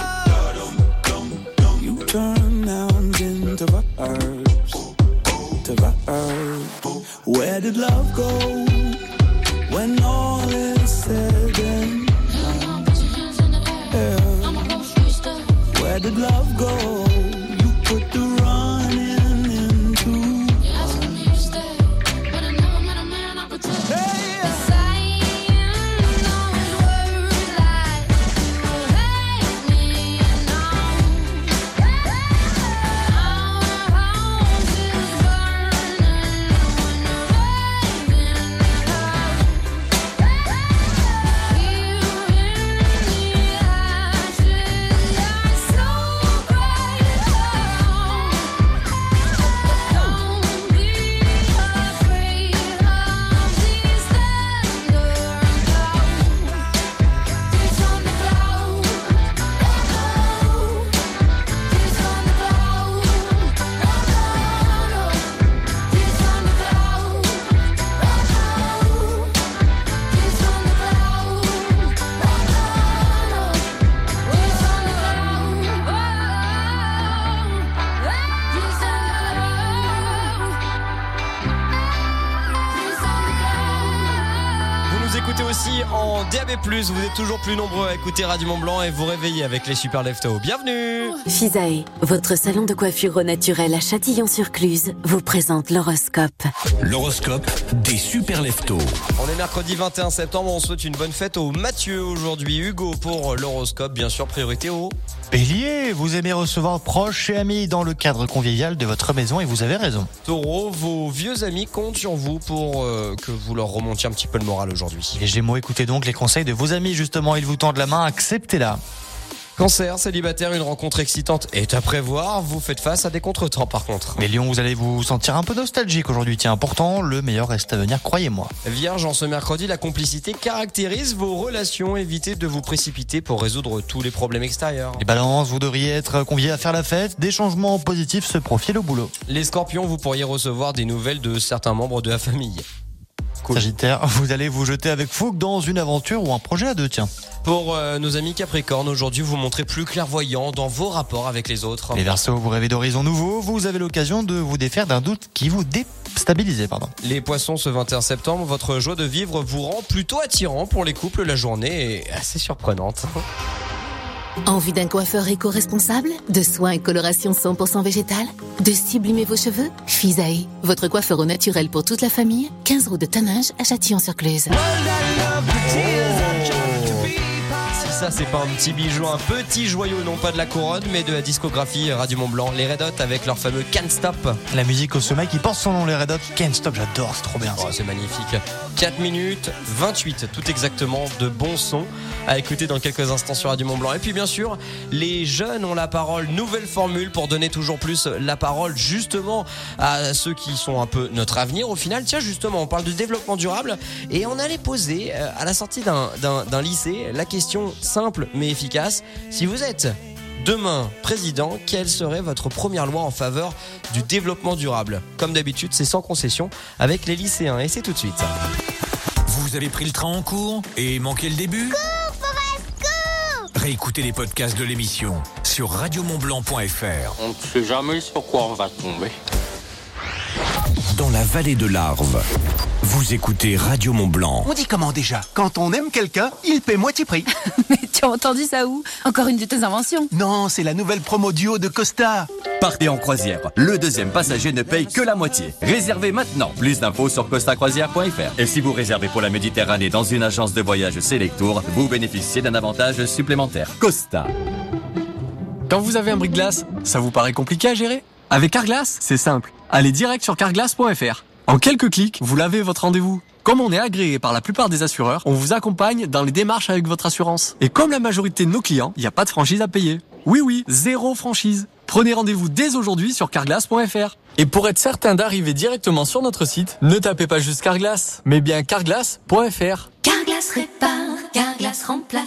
a. You turn nouns into verbs. To verbs. Where did love go when all is said and done? Yeah. Where did love go? You put the running into. En DAB+, vous êtes toujours plus nombreux à écouter Radio Mont-Blanc et vous réveiller avec les Super Leftos. Bienvenue. Fisae, votre salon de coiffure au naturel à Châtillon-sur-Cluse, vous présente l'horoscope. L'horoscope des Super Leftos. On est mercredi 21 septembre, on souhaite une bonne fête aux Mathieu aujourd'hui. Hugo pour l'horoscope, bien sûr, priorité au Bélier, vous aimez recevoir proches et amis dans le cadre convivial de votre maison et vous avez raison. Taureau, vos vieux amis comptent sur vous pour que vous leur remontiez un petit peu le moral aujourd'hui. Les Gémeaux, écoutez donc les conseils de vos amis, justement, ils vous tendent la main, acceptez-la. Cancer, célibataire, une rencontre excitante est à prévoir. Vous faites face à des contretemps par contre. Les Lions, vous allez vous sentir un peu nostalgique aujourd'hui. Tiens, pourtant, le meilleur reste à venir, croyez-moi. Vierge, en ce mercredi, la complicité caractérise vos relations. Évitez de vous précipiter pour résoudre tous les problèmes extérieurs. Les Balances, vous devriez être conviés à faire la fête. Des changements positifs se profilent au boulot. Les Scorpions, vous pourriez recevoir des nouvelles de certains membres de la famille. Cool. Sagittaire, vous allez vous jeter avec fougue dans une aventure ou un projet à deux, tiens. Pour nos amis Capricorne, aujourd'hui vous montrez plus clairvoyant dans vos rapports avec les autres. Les Verseaux, vous rêvez d'horizons nouveaux, vous avez l'occasion de vous défaire d'un doute qui vous déstabilise. Les Poissons, ce 21 septembre, votre joie de vivre vous rend plutôt attirant pour les couples. La journée est assez surprenante. Envie d'un coiffeur éco-responsable, de soins et coloration 100% végétal, de sublimer vos cheveux? Fisae, votre coiffeur au naturel pour toute la famille, 15 route de Taninges à Châtillon-sur-Cluse. Si ça c'est pas un petit bijou, un petit joyau, non pas de la couronne mais de la discographie Radio Mont-Blanc, les Red Hot avec leur fameux Can't Stop. La musique au sommeil qui porte son nom, les Red Hot. Can't Stop, j'adore, c'est trop bien. Oh, c'est magnifique. 4 minutes 28, tout exactement, de bons sons à écouter dans quelques instants sur Radio Mont-Blanc. Et puis bien sûr, les jeunes ont la parole, nouvelle formule pour donner toujours plus la parole justement à ceux qui sont un peu notre avenir au final. Tiens, justement, on parle de développement durable et on allait poser à la sortie d'un lycée la question simple mais efficace: si vous êtes demain président, quelle serait votre première loi en faveur du développement durable? Comme d'habitude, c'est sans concession avec les lycéens et c'est tout de suite. Vous avez pris le train en cours et manqué le début? Cours, Forest, cours! Réécoutez les podcasts de l'émission sur radiomontblanc.fr. On ne sait jamais sur quoi on va tomber. Dans la vallée de l'Arve, vous écoutez Radio Mont-Blanc. On dit comment déjà? Quand on aime quelqu'un, il paie moitié prix. Mais tu as entendu ça où? Encore une de tes inventions? Non, c'est la nouvelle promo duo de Costa. Partez en croisière. Le deuxième passager ne paye que la moitié. Réservez maintenant. Plus d'infos sur costacroisière.fr. Et si vous réservez pour la Méditerranée dans une agence de voyage Selectour, vous bénéficiez d'un avantage supplémentaire. Costa. Quand vous avez un bris-de-glace, ça vous paraît compliqué à gérer? Avec Carglass, c'est simple. Allez direct sur carglass.fr. En quelques clics, vous lavez votre rendez-vous. Comme on est agréé par la plupart des assureurs, on vous accompagne dans les démarches avec votre assurance. Et comme la majorité de nos clients, il n'y a pas de franchise à payer. Oui, zéro franchise. Prenez rendez-vous dès aujourd'hui sur carglass.fr. Et pour être certain d'arriver directement sur notre site, ne tapez pas juste Carglass, mais bien carglass.fr. Carglass répare, Carglass remplace.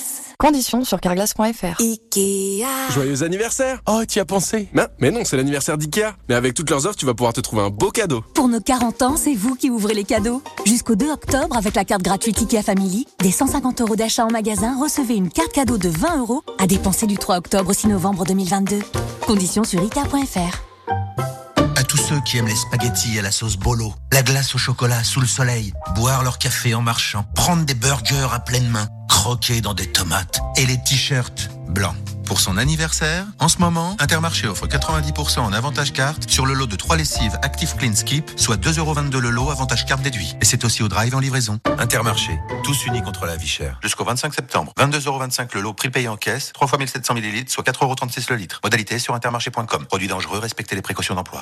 Conditions sur carglass.fr. Ikea. Joyeux anniversaire! Oh, t'y as pensé? Mais non, c'est l'anniversaire d'Ikea. Mais avec toutes leurs offres, tu vas pouvoir te trouver un beau cadeau. Pour nos 40 ans, c'est vous qui ouvrez les cadeaux. Jusqu'au 2 octobre, avec la carte gratuite Ikea Family, dès 150 € d'achat en magasin, recevez une carte cadeau de 20 € à dépenser du 3 octobre au 6 novembre 2022. Conditions sur ikea.fr. À tous ceux qui aiment les spaghettis à la sauce bolo, la glace au chocolat sous le soleil, boire leur café en marchant, prendre des burgers à pleine main, croquer dans des tomates et les t-shirts blancs. Pour son anniversaire, en ce moment, Intermarché offre 90% en avantage carte sur le lot de 3 lessives Active Clean Skip, soit 2,22 € le lot, avantage carte déduit. Et c'est aussi au drive en livraison. Intermarché, tous unis contre la vie chère. Jusqu'au 25 septembre, 22,25 € le lot, prix payé en caisse, 3 fois 1700 ml, soit 4,36 € le litre. Modalité sur intermarché.com. Produit dangereux, respectez les précautions d'emploi.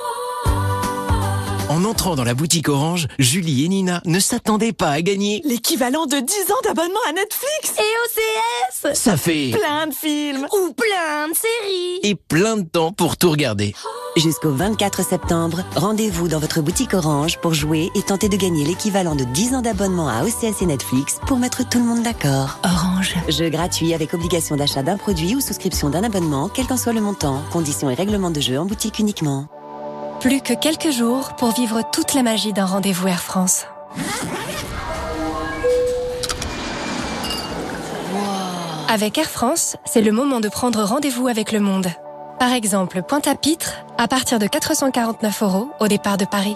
En entrant dans la boutique Orange, Julie et Nina ne s'attendaient pas à gagner L'équivalent de 10 ans d'abonnement à Netflix Et OCS. Ça fait Plein de films Ou plein de séries. et plein de temps pour tout regarder. Jusqu'au 24 septembre, rendez-vous dans votre boutique Orange pour jouer et tenter de gagner l'équivalent de 10 ans d'abonnement à OCS et Netflix pour mettre tout le monde d'accord. Orange. Jeu gratuit avec obligation d'achat d'un produit ou souscription d'un abonnement, quel qu'en soit le montant. Conditions et règlements de jeu en boutique uniquement. Plus que quelques jours pour vivre toute la magie d'un rendez-vous Air France. Avec Air France, c'est le moment de prendre rendez-vous avec le monde. Par exemple, Pointe-à-Pitre, à partir de 449 € au départ de Paris.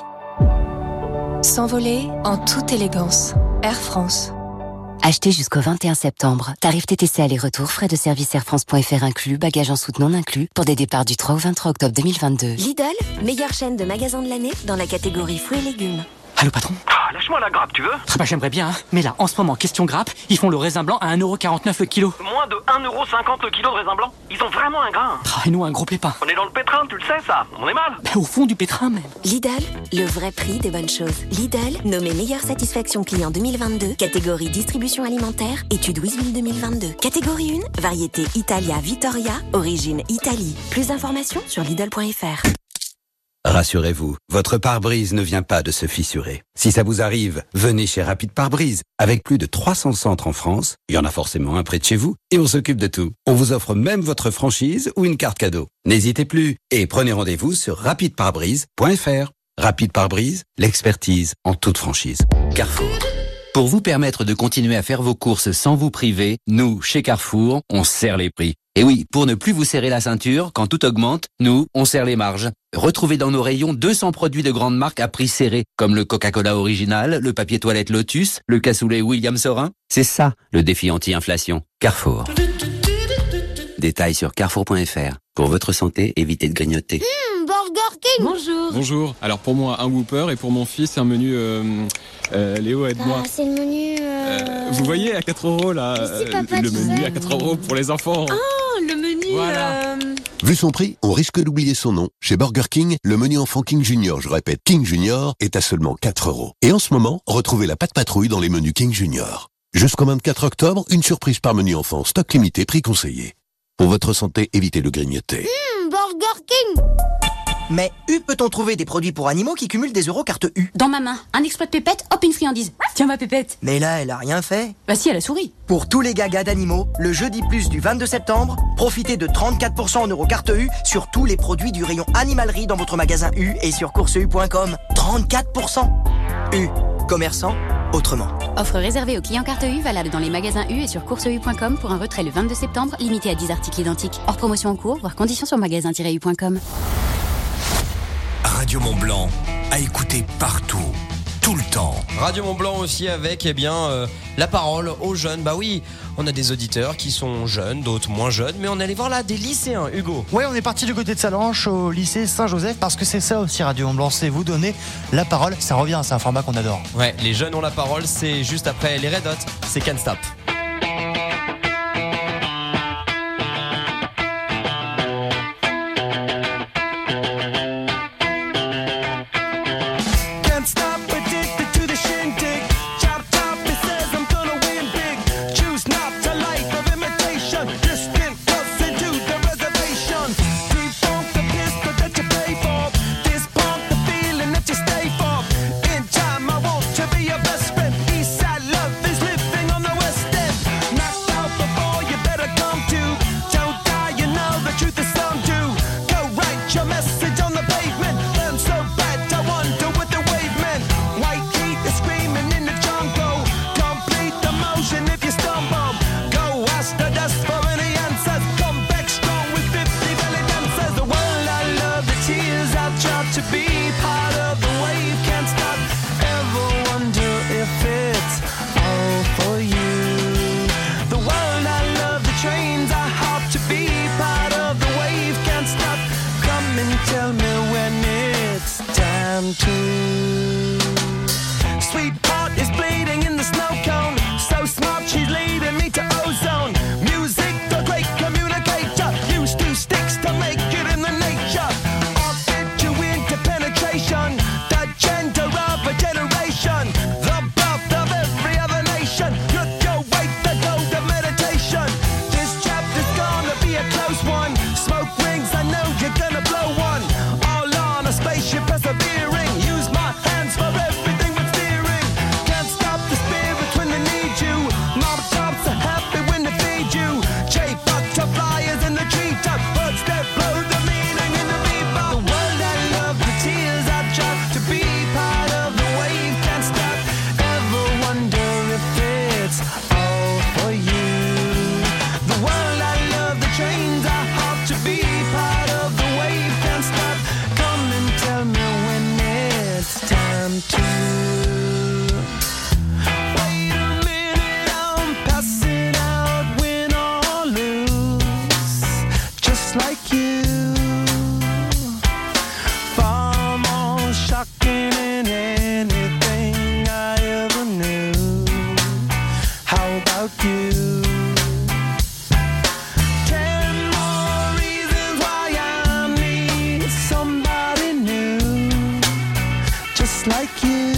S'envoler en toute élégance. Air France. Achetez jusqu'au 21 septembre. Tarif TTC aller-retour, frais de service airfrance.fr inclus, bagages en soute non inclus, pour des départs du 3 au 23 octobre 2022. Lidl, meilleure chaîne de magasins de l'année dans la catégorie fruits et légumes. Allô patron? Lâche-moi la grappe, tu veux? J'aimerais bien, hein. Mais là, en ce moment, question grappe, ils font le raisin blanc à 1,49 € le kilo. Moins de 1,50 € le kilo de raisin blanc. Ils ont vraiment un grain. Et nous, un gros pépin. On est dans le pétrin, tu le sais ça. On est mal. Au fond du pétrin même. Lidl, le vrai prix des bonnes choses. Lidl, nommé meilleure satisfaction client 2022, catégorie distribution alimentaire, étude Wisville 2022. Catégorie 1, variété Italia Vittoria, origine Italie. Plus d'informations sur Lidl.fr. Rassurez-vous, votre pare-brise ne vient pas de se fissurer. Si ça vous arrive, venez chez Rapide Pare-Brise. Avec plus de 300 centres en France, il y en a forcément un près de chez vous, et on s'occupe de tout. On vous offre même votre franchise ou une carte cadeau. N'hésitez plus et prenez rendez-vous sur rapideparebrise.fr. Rapide Pare-Brise, l'expertise en toute franchise. Carrefour. Pour vous permettre de continuer à faire vos courses sans vous priver, nous, chez Carrefour, on serre les prix. Et oui, pour ne plus vous serrer la ceinture, quand tout augmente, nous, on serre les marges. Retrouvez dans nos rayons 200 produits de grandes marques à prix serré, comme le Coca-Cola original, le papier toilette Lotus, le cassoulet William Saurin. C'est ça, le défi anti-inflation. Carrefour. Détails sur carrefour.fr. Pour votre santé, évitez de grignoter. Burger King. Bonjour. Bonjour. Alors pour moi, un Whopper et pour mon fils, un menu... Léo, aide-moi. C'est le menu... Vous voyez, à 4 € là, si, papa, le menu sais. à 4 € pour les enfants. Ah, le menu... Voilà. Vu son prix, on risque d'oublier son nom. Chez Burger King, le menu enfant King Junior, je répète, King Junior, est à seulement 4 €. Et en ce moment, retrouvez la pâte patrouille dans les menus King Junior. Jusqu'au 24 octobre, une surprise par menu enfant, stock limité, prix conseillé. Pour votre santé, évitez de grignoter. Burger King. Mais où peut-on trouver des produits pour animaux qui cumulent des euros carte U? Dans ma main, un exploit de pépette, hop, une friandise. Tiens ma pépette. Mais là, elle a rien fait. Bah si, elle a souri. Pour tous les gagas d'animaux, le jeudi plus du 22 septembre, profitez de 34% en euros carte U sur tous les produits du rayon animalerie dans votre magasin U et sur courseu.com. 34%. U. Commerçant autrement. Offre réservée aux clients carte U, valable dans les magasins U et sur courseu.com pour un retrait le 22 septembre, limité à 10 articles identiques. Hors promotion en cours, voire conditions sur magasin-u.com. Radio Mont-Blanc, à écouter partout, tout le temps. Radio Mont-Blanc aussi avec la parole aux jeunes. Bah oui, on a des auditeurs qui sont jeunes, d'autres moins jeunes, mais on allait voir là des lycéens, Hugo. Ouais, on est parti du côté de Salanches au lycée Saint-Joseph parce que c'est ça aussi Radio Mont-Blanc, c'est vous donner la parole. Ça revient, c'est un format qu'on adore. Ouais, les jeunes ont la parole, c'est juste après les Red Hot, c'est Can't Stop. In time, I want to be your best friend. Eastside love is living on the West End. know about you. 10 more reasons why I need somebody new, just like you.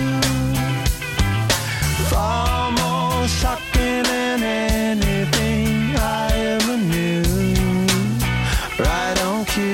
Far more shocking than anything I ever knew. Right on cue.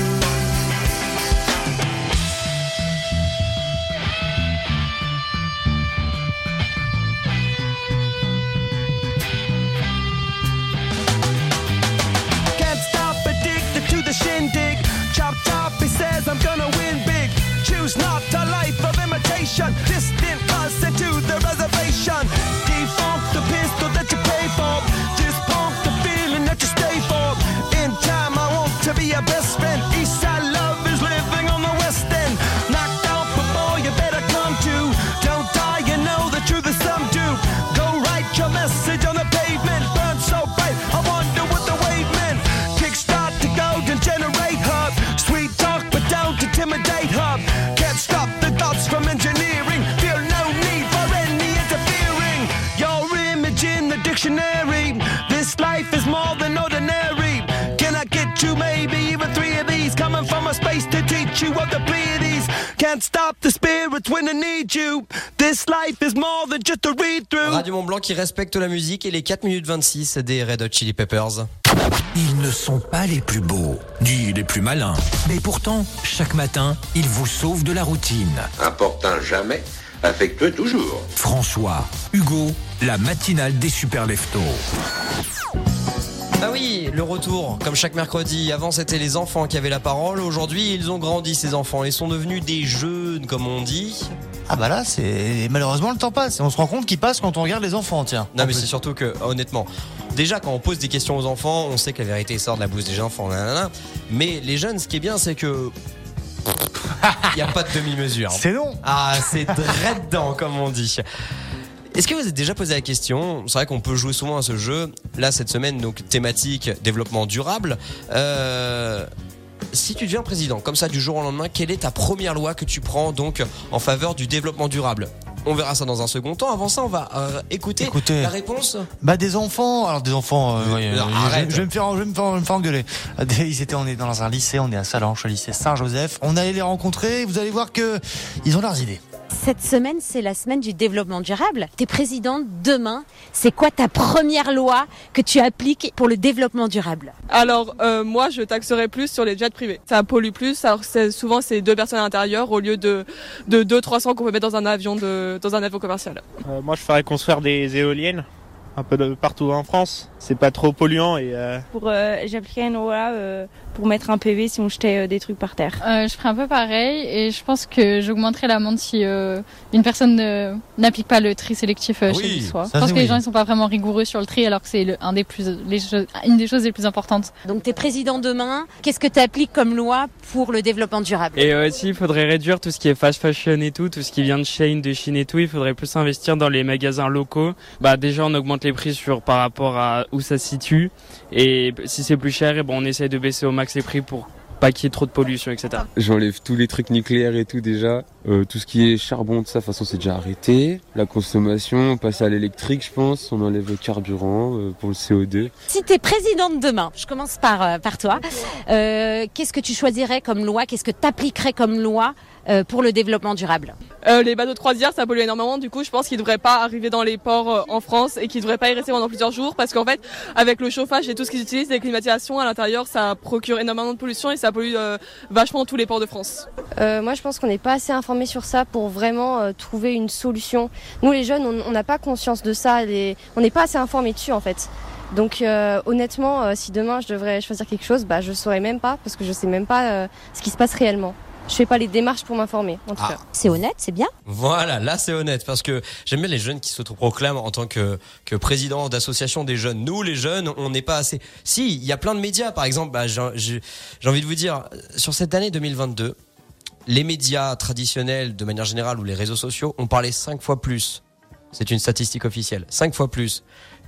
Can't stop addicted to the shindig. Chop chop, he says I'm gonna win big. Choose not a life of imitation. Distant us into the reservation. Defunct the pistol that you pay for. Dispunk the feeling that you stay for. In time I want to be your best friend. Eastside love is living on the west end. Knocked out before you better come to. Don't die, you know the truth is some do. Go write your message on the pavement. Burn so bright, I wonder what the wave meant. Kickstart to go and generate hub. Sweet talk but don't intimidate hub. Can't stop the thoughts from engineering. Feel no need for any interfering. Your image in the dictionary. This life is more than ordinary. Can I get you maybe even 3 of these? Coming from a space to teach you of the Pleiades. Can't stop the spirits when I need you. This life is more than just a read-through. Radio Mont-Blanc qui respecte la musique et les 4 minutes 26 des Red Hot Chili Peppers. Ils ne sont pas les plus beaux, ni les plus malins. Mais pourtant, chaque matin, ils vous sauvent de la routine. Important jamais, affectueux toujours. François, Hugo, la matinale des super leftos. Ah oui, le retour, comme chaque mercredi. Avant, c'était les enfants qui avaient la parole. Aujourd'hui, ils ont grandi, ces enfants. Ils sont devenus des jeunes, comme on dit. Ah bah là, c'est malheureusement le temps passe. Et on se rend compte qu'il passe quand on regarde les enfants, tiens. Non, mais c'est surtout que, honnêtement, déjà quand on pose des questions aux enfants, on sait que la vérité sort de la bouche des enfants. Nanana. Mais les jeunes, ce qui est bien, c'est que il n'y a pas de demi-mesure. C'est long. Ah, c'est très dedans, comme on dit. Est-ce que vous êtes déjà posé la question? C'est vrai qu'on peut jouer souvent à ce jeu. Là, cette semaine, donc thématique développement durable. Si tu deviens président, comme ça, du jour au lendemain, quelle est ta première loi que tu prends donc en faveur du développement durable? On verra ça dans un second temps. Avant ça, on va écouter la réponse. Bah des enfants. Alors des enfants. Arrête. Je vais me faire engueuler. On est dans un lycée. On est à Salanches, au lycée Saint-Joseph. On allait les rencontrer. Vous allez voir que ils ont leurs idées. Cette semaine, c'est la semaine du développement durable. T'es présidente demain. C'est quoi ta première loi que tu appliques pour le développement durable? Alors, moi, je taxerais plus sur les jets privés. Ça pollue plus. Alors, souvent, c'est 2 personnes à l'intérieur au lieu de 200-300 qu'on peut mettre dans un avion commercial. Moi, je ferais construire des éoliennes un peu de partout en France. C'est pas trop polluant et. J'appliquerais une loi pour mettre un PV si on jetait des trucs par terre. Je ferais un peu pareil et je pense que j'augmenterais l'amende si une personne n'applique pas le tri sélectif chez soi. Je pense que les gens ils sont pas vraiment rigoureux sur le tri alors que c'est une des choses les plus importantes. Donc t'es président demain, qu'est-ce que tu appliques comme loi pour le développement durable? Et aussi il faudrait réduire tout ce qui est fast fashion et tout ce qui vient de Shein, de Chine et tout. Il faudrait plus investir dans les magasins locaux. Bah déjà on augmente les prix par rapport à où ça se situe et si c'est plus cher, on essaye de baisser au max les prix pour pas qu'il y ait trop de pollution, etc. J'enlève tous les trucs nucléaires et tout déjà. Tout ce qui est charbon, de ça, de toute façon, c'est déjà arrêté. La consommation, on passe à l'électrique, je pense. On enlève le carburant pour le CO2. Si t'es présidente demain, je commence par toi. Qu'est-ce que tu choisirais comme loi? Qu'est-ce que t'appliquerais comme loi pour le développement durable? Les bateaux de croisière, ça pollue énormément. Du coup, je pense qu'ils ne devraient pas arriver dans les ports en France et qu'ils ne devraient pas y rester pendant plusieurs jours parce qu'en fait, avec le chauffage et tout ce qu'ils utilisent, les climatisations à l'intérieur, ça procure énormément de pollution et ça pollue vachement tous les ports de France. Moi, je pense qu'on n'est pas assez informés sur ça pour vraiment trouver une solution. Nous, les jeunes, on n'a pas conscience de ça. On n'est pas assez informés dessus, en fait. Donc honnêtement, si demain je devrais choisir quelque chose, je saurais même pas parce que je sais même pas ce qui se passe réellement. Je fais pas les démarches pour m'informer, en tout cas. C'est honnête, c'est bien. Voilà, là c'est honnête parce que j'aime bien les jeunes qui s'autoproclament en tant que président d'association des jeunes. Nous, les jeunes, on n'est pas assez. Si, il y a plein de médias, par exemple. J'ai envie de vous dire, sur cette année 2022, les médias traditionnels, de manière générale, ou les réseaux sociaux, ont parlé 5 fois plus. C'est une statistique officielle. 5 fois plus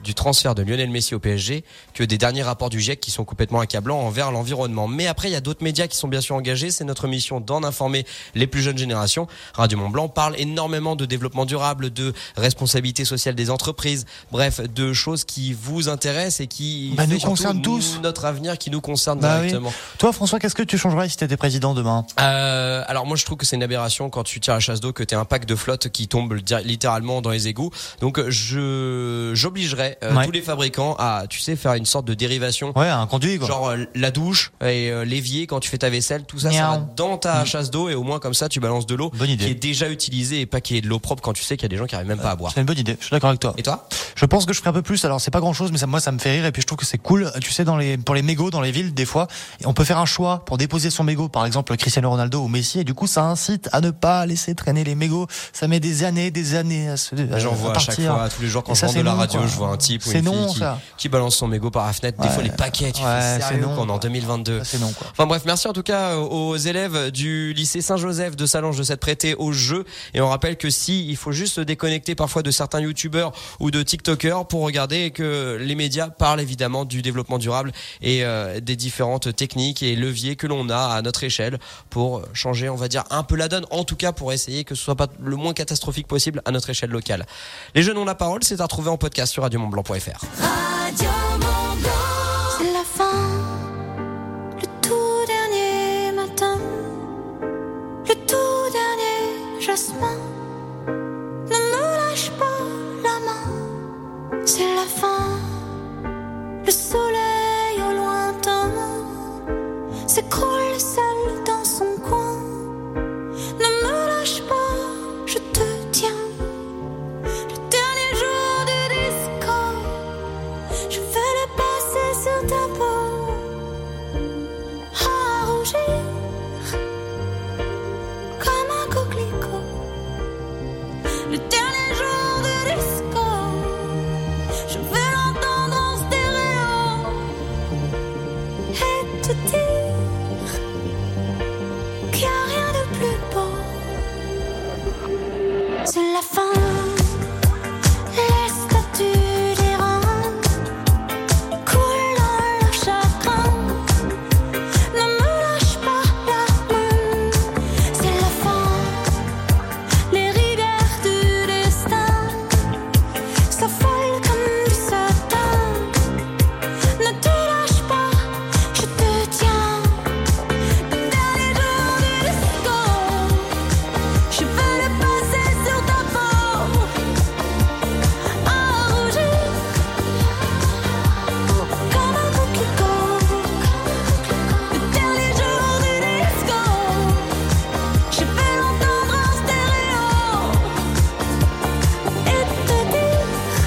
du transfert de Lionel Messi au PSG que des derniers rapports du GIEC qui sont complètement accablants envers l'environnement. Mais après, il y a d'autres médias qui sont bien sûr engagés. C'est notre mission d'en informer les plus jeunes générations. Radio Mont-Blanc parle énormément de développement durable, de responsabilité sociale des entreprises, bref, de choses qui vous intéressent et qui nous concernent tous. Notre avenir qui nous concerne directement. Oui. Toi, François, qu'est-ce que tu changerais si t'étais président demain? Alors moi, je trouve que c'est une aberration quand tu tires à la chasse d'eau que t'aies un pack de flotte qui tombe littéralement dans les égouts. Donc j'obligerais tous les fabricants à, tu sais, faire une sorte de dérivation. Ouais, un conduit, quoi. Genre la douche et l'évier quand tu fais ta vaisselle, tout ça, ça va dans ta chasse d'eau et au moins comme ça tu balances de l'eau qui est déjà utilisée et pas qui est de l'eau propre quand tu sais qu'il y a des gens qui arrivent même pas à boire. C'est une bonne idée, je suis d'accord avec toi. Et toi? Je pense que je ferai un peu plus. Alors c'est pas grand chose, mais moi ça me fait rire et puis je trouve que c'est cool. Tu sais, pour les mégots dans les villes, des fois, on peut faire un choix pour déposer son mégot, par exemple Cristiano Ronaldo ou Messi, et du coup ça incite à ne pas laisser traîner les mégots. Ça met des années à se J'en vois à chaque fois, tous les jours quand je rentre de la radio, je vois un type ou une fille qui balance son mégot par la fenêtre. Des fois les paquets, tu fais sérieux qu'on est en 2022. C'est non, quoi. Enfin bref, merci en tout cas aux élèves du lycée Saint-Joseph de Sallanches de s'être prêtés au jeu. Et on rappelle que il faut juste se déconnecter parfois de certains youtubeurs ou de tiktokers pour regarder que les médias parlent évidemment du développement durable et des différentes techniques et leviers que l'on a à notre échelle pour changer, on va dire, un peu la donne, en tout cas pour essayer que ce soit pas le moins catastrophique possible à notre échelle locale. Les jeunes ont la parole, c'est à retrouver en podcast sur radiomontblanc.fr. Radio Mont-Blanc. C'est la fin, le tout dernier matin, le tout dernier jasmin. Ne me lâche pas la main, c'est la fin, le soleil au lointain s'écroule seul dans son coin. Ne me lâche pas, je te tiens. Le dernier jour du disco, je vais le passer sur ta peau, à rougir comme un coquelicot. Le dernier jour du disco, je vais l'entendre en stéréo et te dire qu'il n'y a rien de plus beau. C'est la fin. Les statues d'airain coulent dans leur chagrin. Ne me lâche pas la main. C'est la fin. Les rivières du destin s'affolent comme du satin. Ne te lâche pas, je te tiens. Le dernier jour du disco, je veux le passer sur ta peau, à rougir comme un coquelicot. Le dernier jour du disco, je vais l'entendre en stéréo et te dire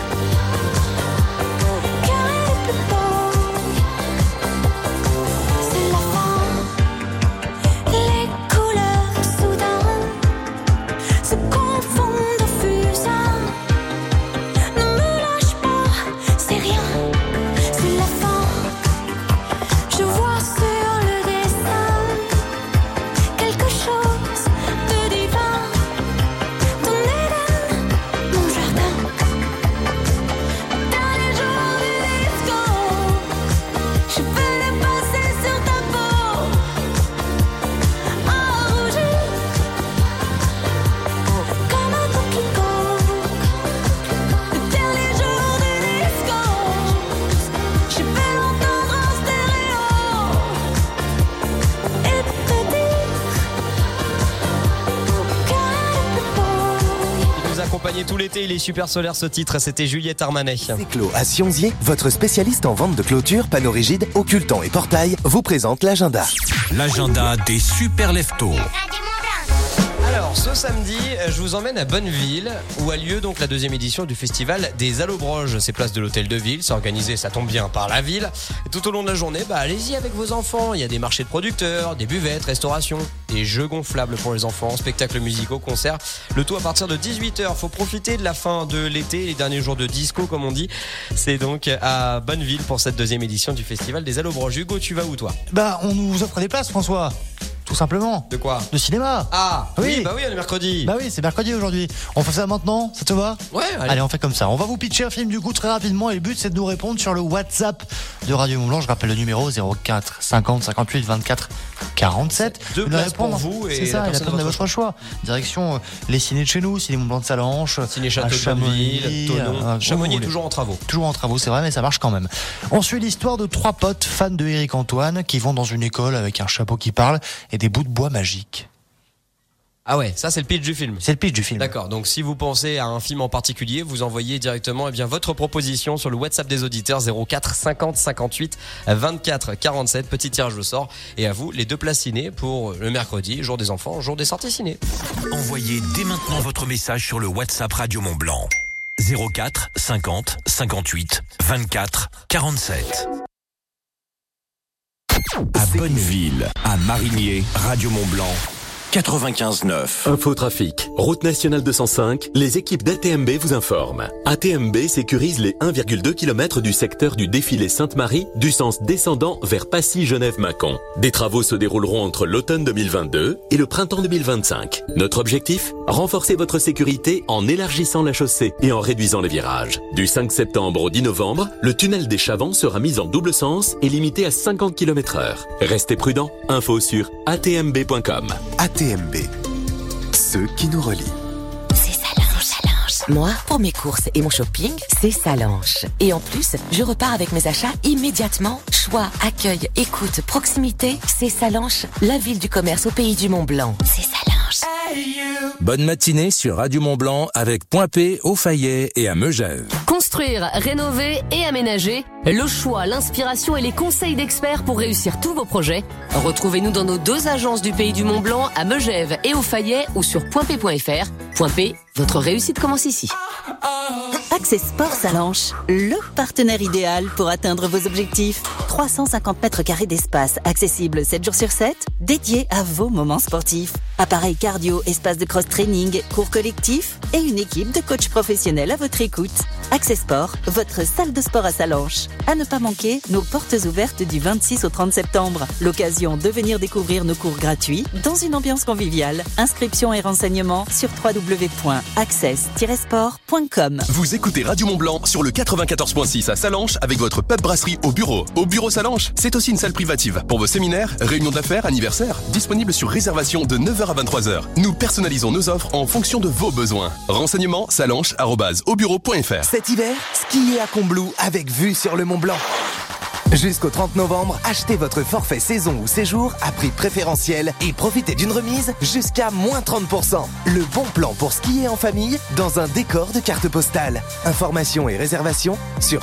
qu'il n'y a rien de plus beau. C'est la fin. Les couleurs soudain se confondent au fusain. Ne me lâche pas, c'est rien, c'est la fin. Je vois sur le destin quelque chose de divin. Ton Éden, mon jardin. Dernier jour du disco, je vais le passer sur ta peau, à rougir comme un coquelicot. Le dernier jour du disco, je vais l'entendre en stéréo et te dire qu'il n'y a rien de plus beau. Il nous accompagnait tout l'été, il est super solaire ce titre, c'était Juliette Armanet. Clos à Sionzier, votre spécialiste en vente de clôture, panneaux rigides, occultants et portails, vous présente l'agenda. L'agenda des super leftos. Alors ce samedi, je vous emmène à Bonneville où a lieu donc la deuxième édition du festival des Allobroges. C'est place de l'Hôtel de Ville, c'est organisé, ça tombe bien, par la ville. Et tout au long de la journée, allez-y avec vos enfants. Il y a des marchés de producteurs, des buvettes, restauration, des jeux gonflables pour les enfants, spectacles musicaux, concerts. Le tout à partir de 18h. Faut profiter de la fin de l'été, les derniers jours de disco comme on dit. C'est donc à Bonneville pour cette deuxième édition du festival des Allobroges. Hugo, tu vas où toi? On nous offre des places, François. tout simplement. De quoi? De cinéma. Ah oui, bah oui, on est mercredi. Bah oui, c'est mercredi aujourd'hui. On fait ça maintenant, ça te va? Ouais, allez, on fait comme ça. On va vous pitcher un film du coup très rapidement et le but c'est de nous répondre sur le WhatsApp de Radio Mont Blanc. Je rappelle le numéro 04 50 58 24 47. Deux places pour vous et c'est ça, la et la personne de votre choix. Direction les ciné de chez nous, ciné Mont Blanc de Salanches, ciné Château de Chamonix, Chamonix est toujours en travaux. Toujours en travaux, c'est vrai, mais ça marche quand même. On suit l'histoire de 3 potes fans de Éric Antoine qui vont dans une école avec un chapeau qui parle et des bouts de bois magiques. Ah ouais, ça c'est le pitch du film. C'est le pitch du film. D'accord. Donc si vous pensez à un film en particulier, vous envoyez directement votre proposition sur le WhatsApp des auditeurs 04 50 58 24 47. Petit tirage au sort et à vous les 2 places ciné pour le mercredi, jour des enfants, jour des sorties ciné. Envoyez dès maintenant votre message sur le WhatsApp Radio Mont Blanc 04 50 58 24 47. À Bonneville, à Marigné, Radio Mont Blanc 95.9. Infotrafic, route nationale 205, les équipes d'ATMB vous informent. ATMB sécurise les 1,2 km du secteur du défilé Sainte-Marie du sens descendant vers Passy-Genève-Mâcon. Des travaux se dérouleront entre l'automne 2022 et le printemps 2025. Notre objectif ? Renforcer votre sécurité en élargissant la chaussée et en réduisant les virages. Du 5 septembre au 10 novembre, le tunnel des Chavants sera mis en double sens et limité à 50 km/h. Restez prudents, info sur atmb.com. ATMB, ceux qui nous relient. C'est Salanches. Moi, pour mes courses et mon shopping, c'est Salanches. Et en plus, je repars avec mes achats immédiatement. Choix, accueil, écoute, proximité, c'est Salanches, la ville du commerce au pays du Mont Blanc. C'est Salanches. Bonne matinée sur Radio Mont Blanc avec Point P au Fayet et à Megève. Construire, rénover et aménager, le choix, l'inspiration et les conseils d'experts pour réussir tous vos projets. Retrouvez-nous dans nos 2 agences du pays du Mont Blanc à Megève et au Fayet ou sur pointp.fr. Point P, votre réussite commence ici. Accès Sport Salanches, le partenaire idéal pour atteindre vos objectifs. 350 mètres carrés d'espace, accessible 7 jours sur 7, dédié à vos moments sportifs. Appareil cardio, espace de cross-training, cours collectifs et une équipe de coachs professionnels à votre écoute. Accès Sport, votre salle de sport à Salanches. À ne pas manquer, nos portes ouvertes du 26 au 30 septembre. L'occasion de venir découvrir nos cours gratuits dans une ambiance conviviale. Inscriptions et renseignements sur www.access-sport.com. Vous écoutez Radio Mont Blanc sur le 94.6 à Salanches avec votre pub brasserie au bureau. Au bureau Salanches, c'est aussi une salle privative pour vos séminaires, réunions d'affaires, anniversaires, disponible sur réservation de 9h à 23h. Nous personnalisons nos offres en fonction de vos besoins. Renseignements salanches@aubureau.fr. Cet hiver, skiez à Combloux avec vue sur le Mont Blanc. Jusqu'au 30 novembre, achetez votre forfait saison ou séjour à prix préférentiel et profitez d'une remise jusqu'à moins 30%. Le bon plan pour skier en famille dans un décor de carte postale. Informations et réservations sur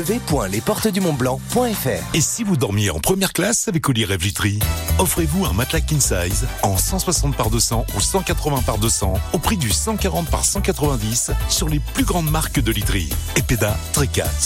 www.lesportesdumontblanc.fr. Et si vous dormiez en première classe avec Oli Rêve Literie, offrez-vous un matelas king size en 160 par 200 ou 180 par 200 au prix du 140 par 190 sur les plus grandes marques de literie. Epeda, Trecas,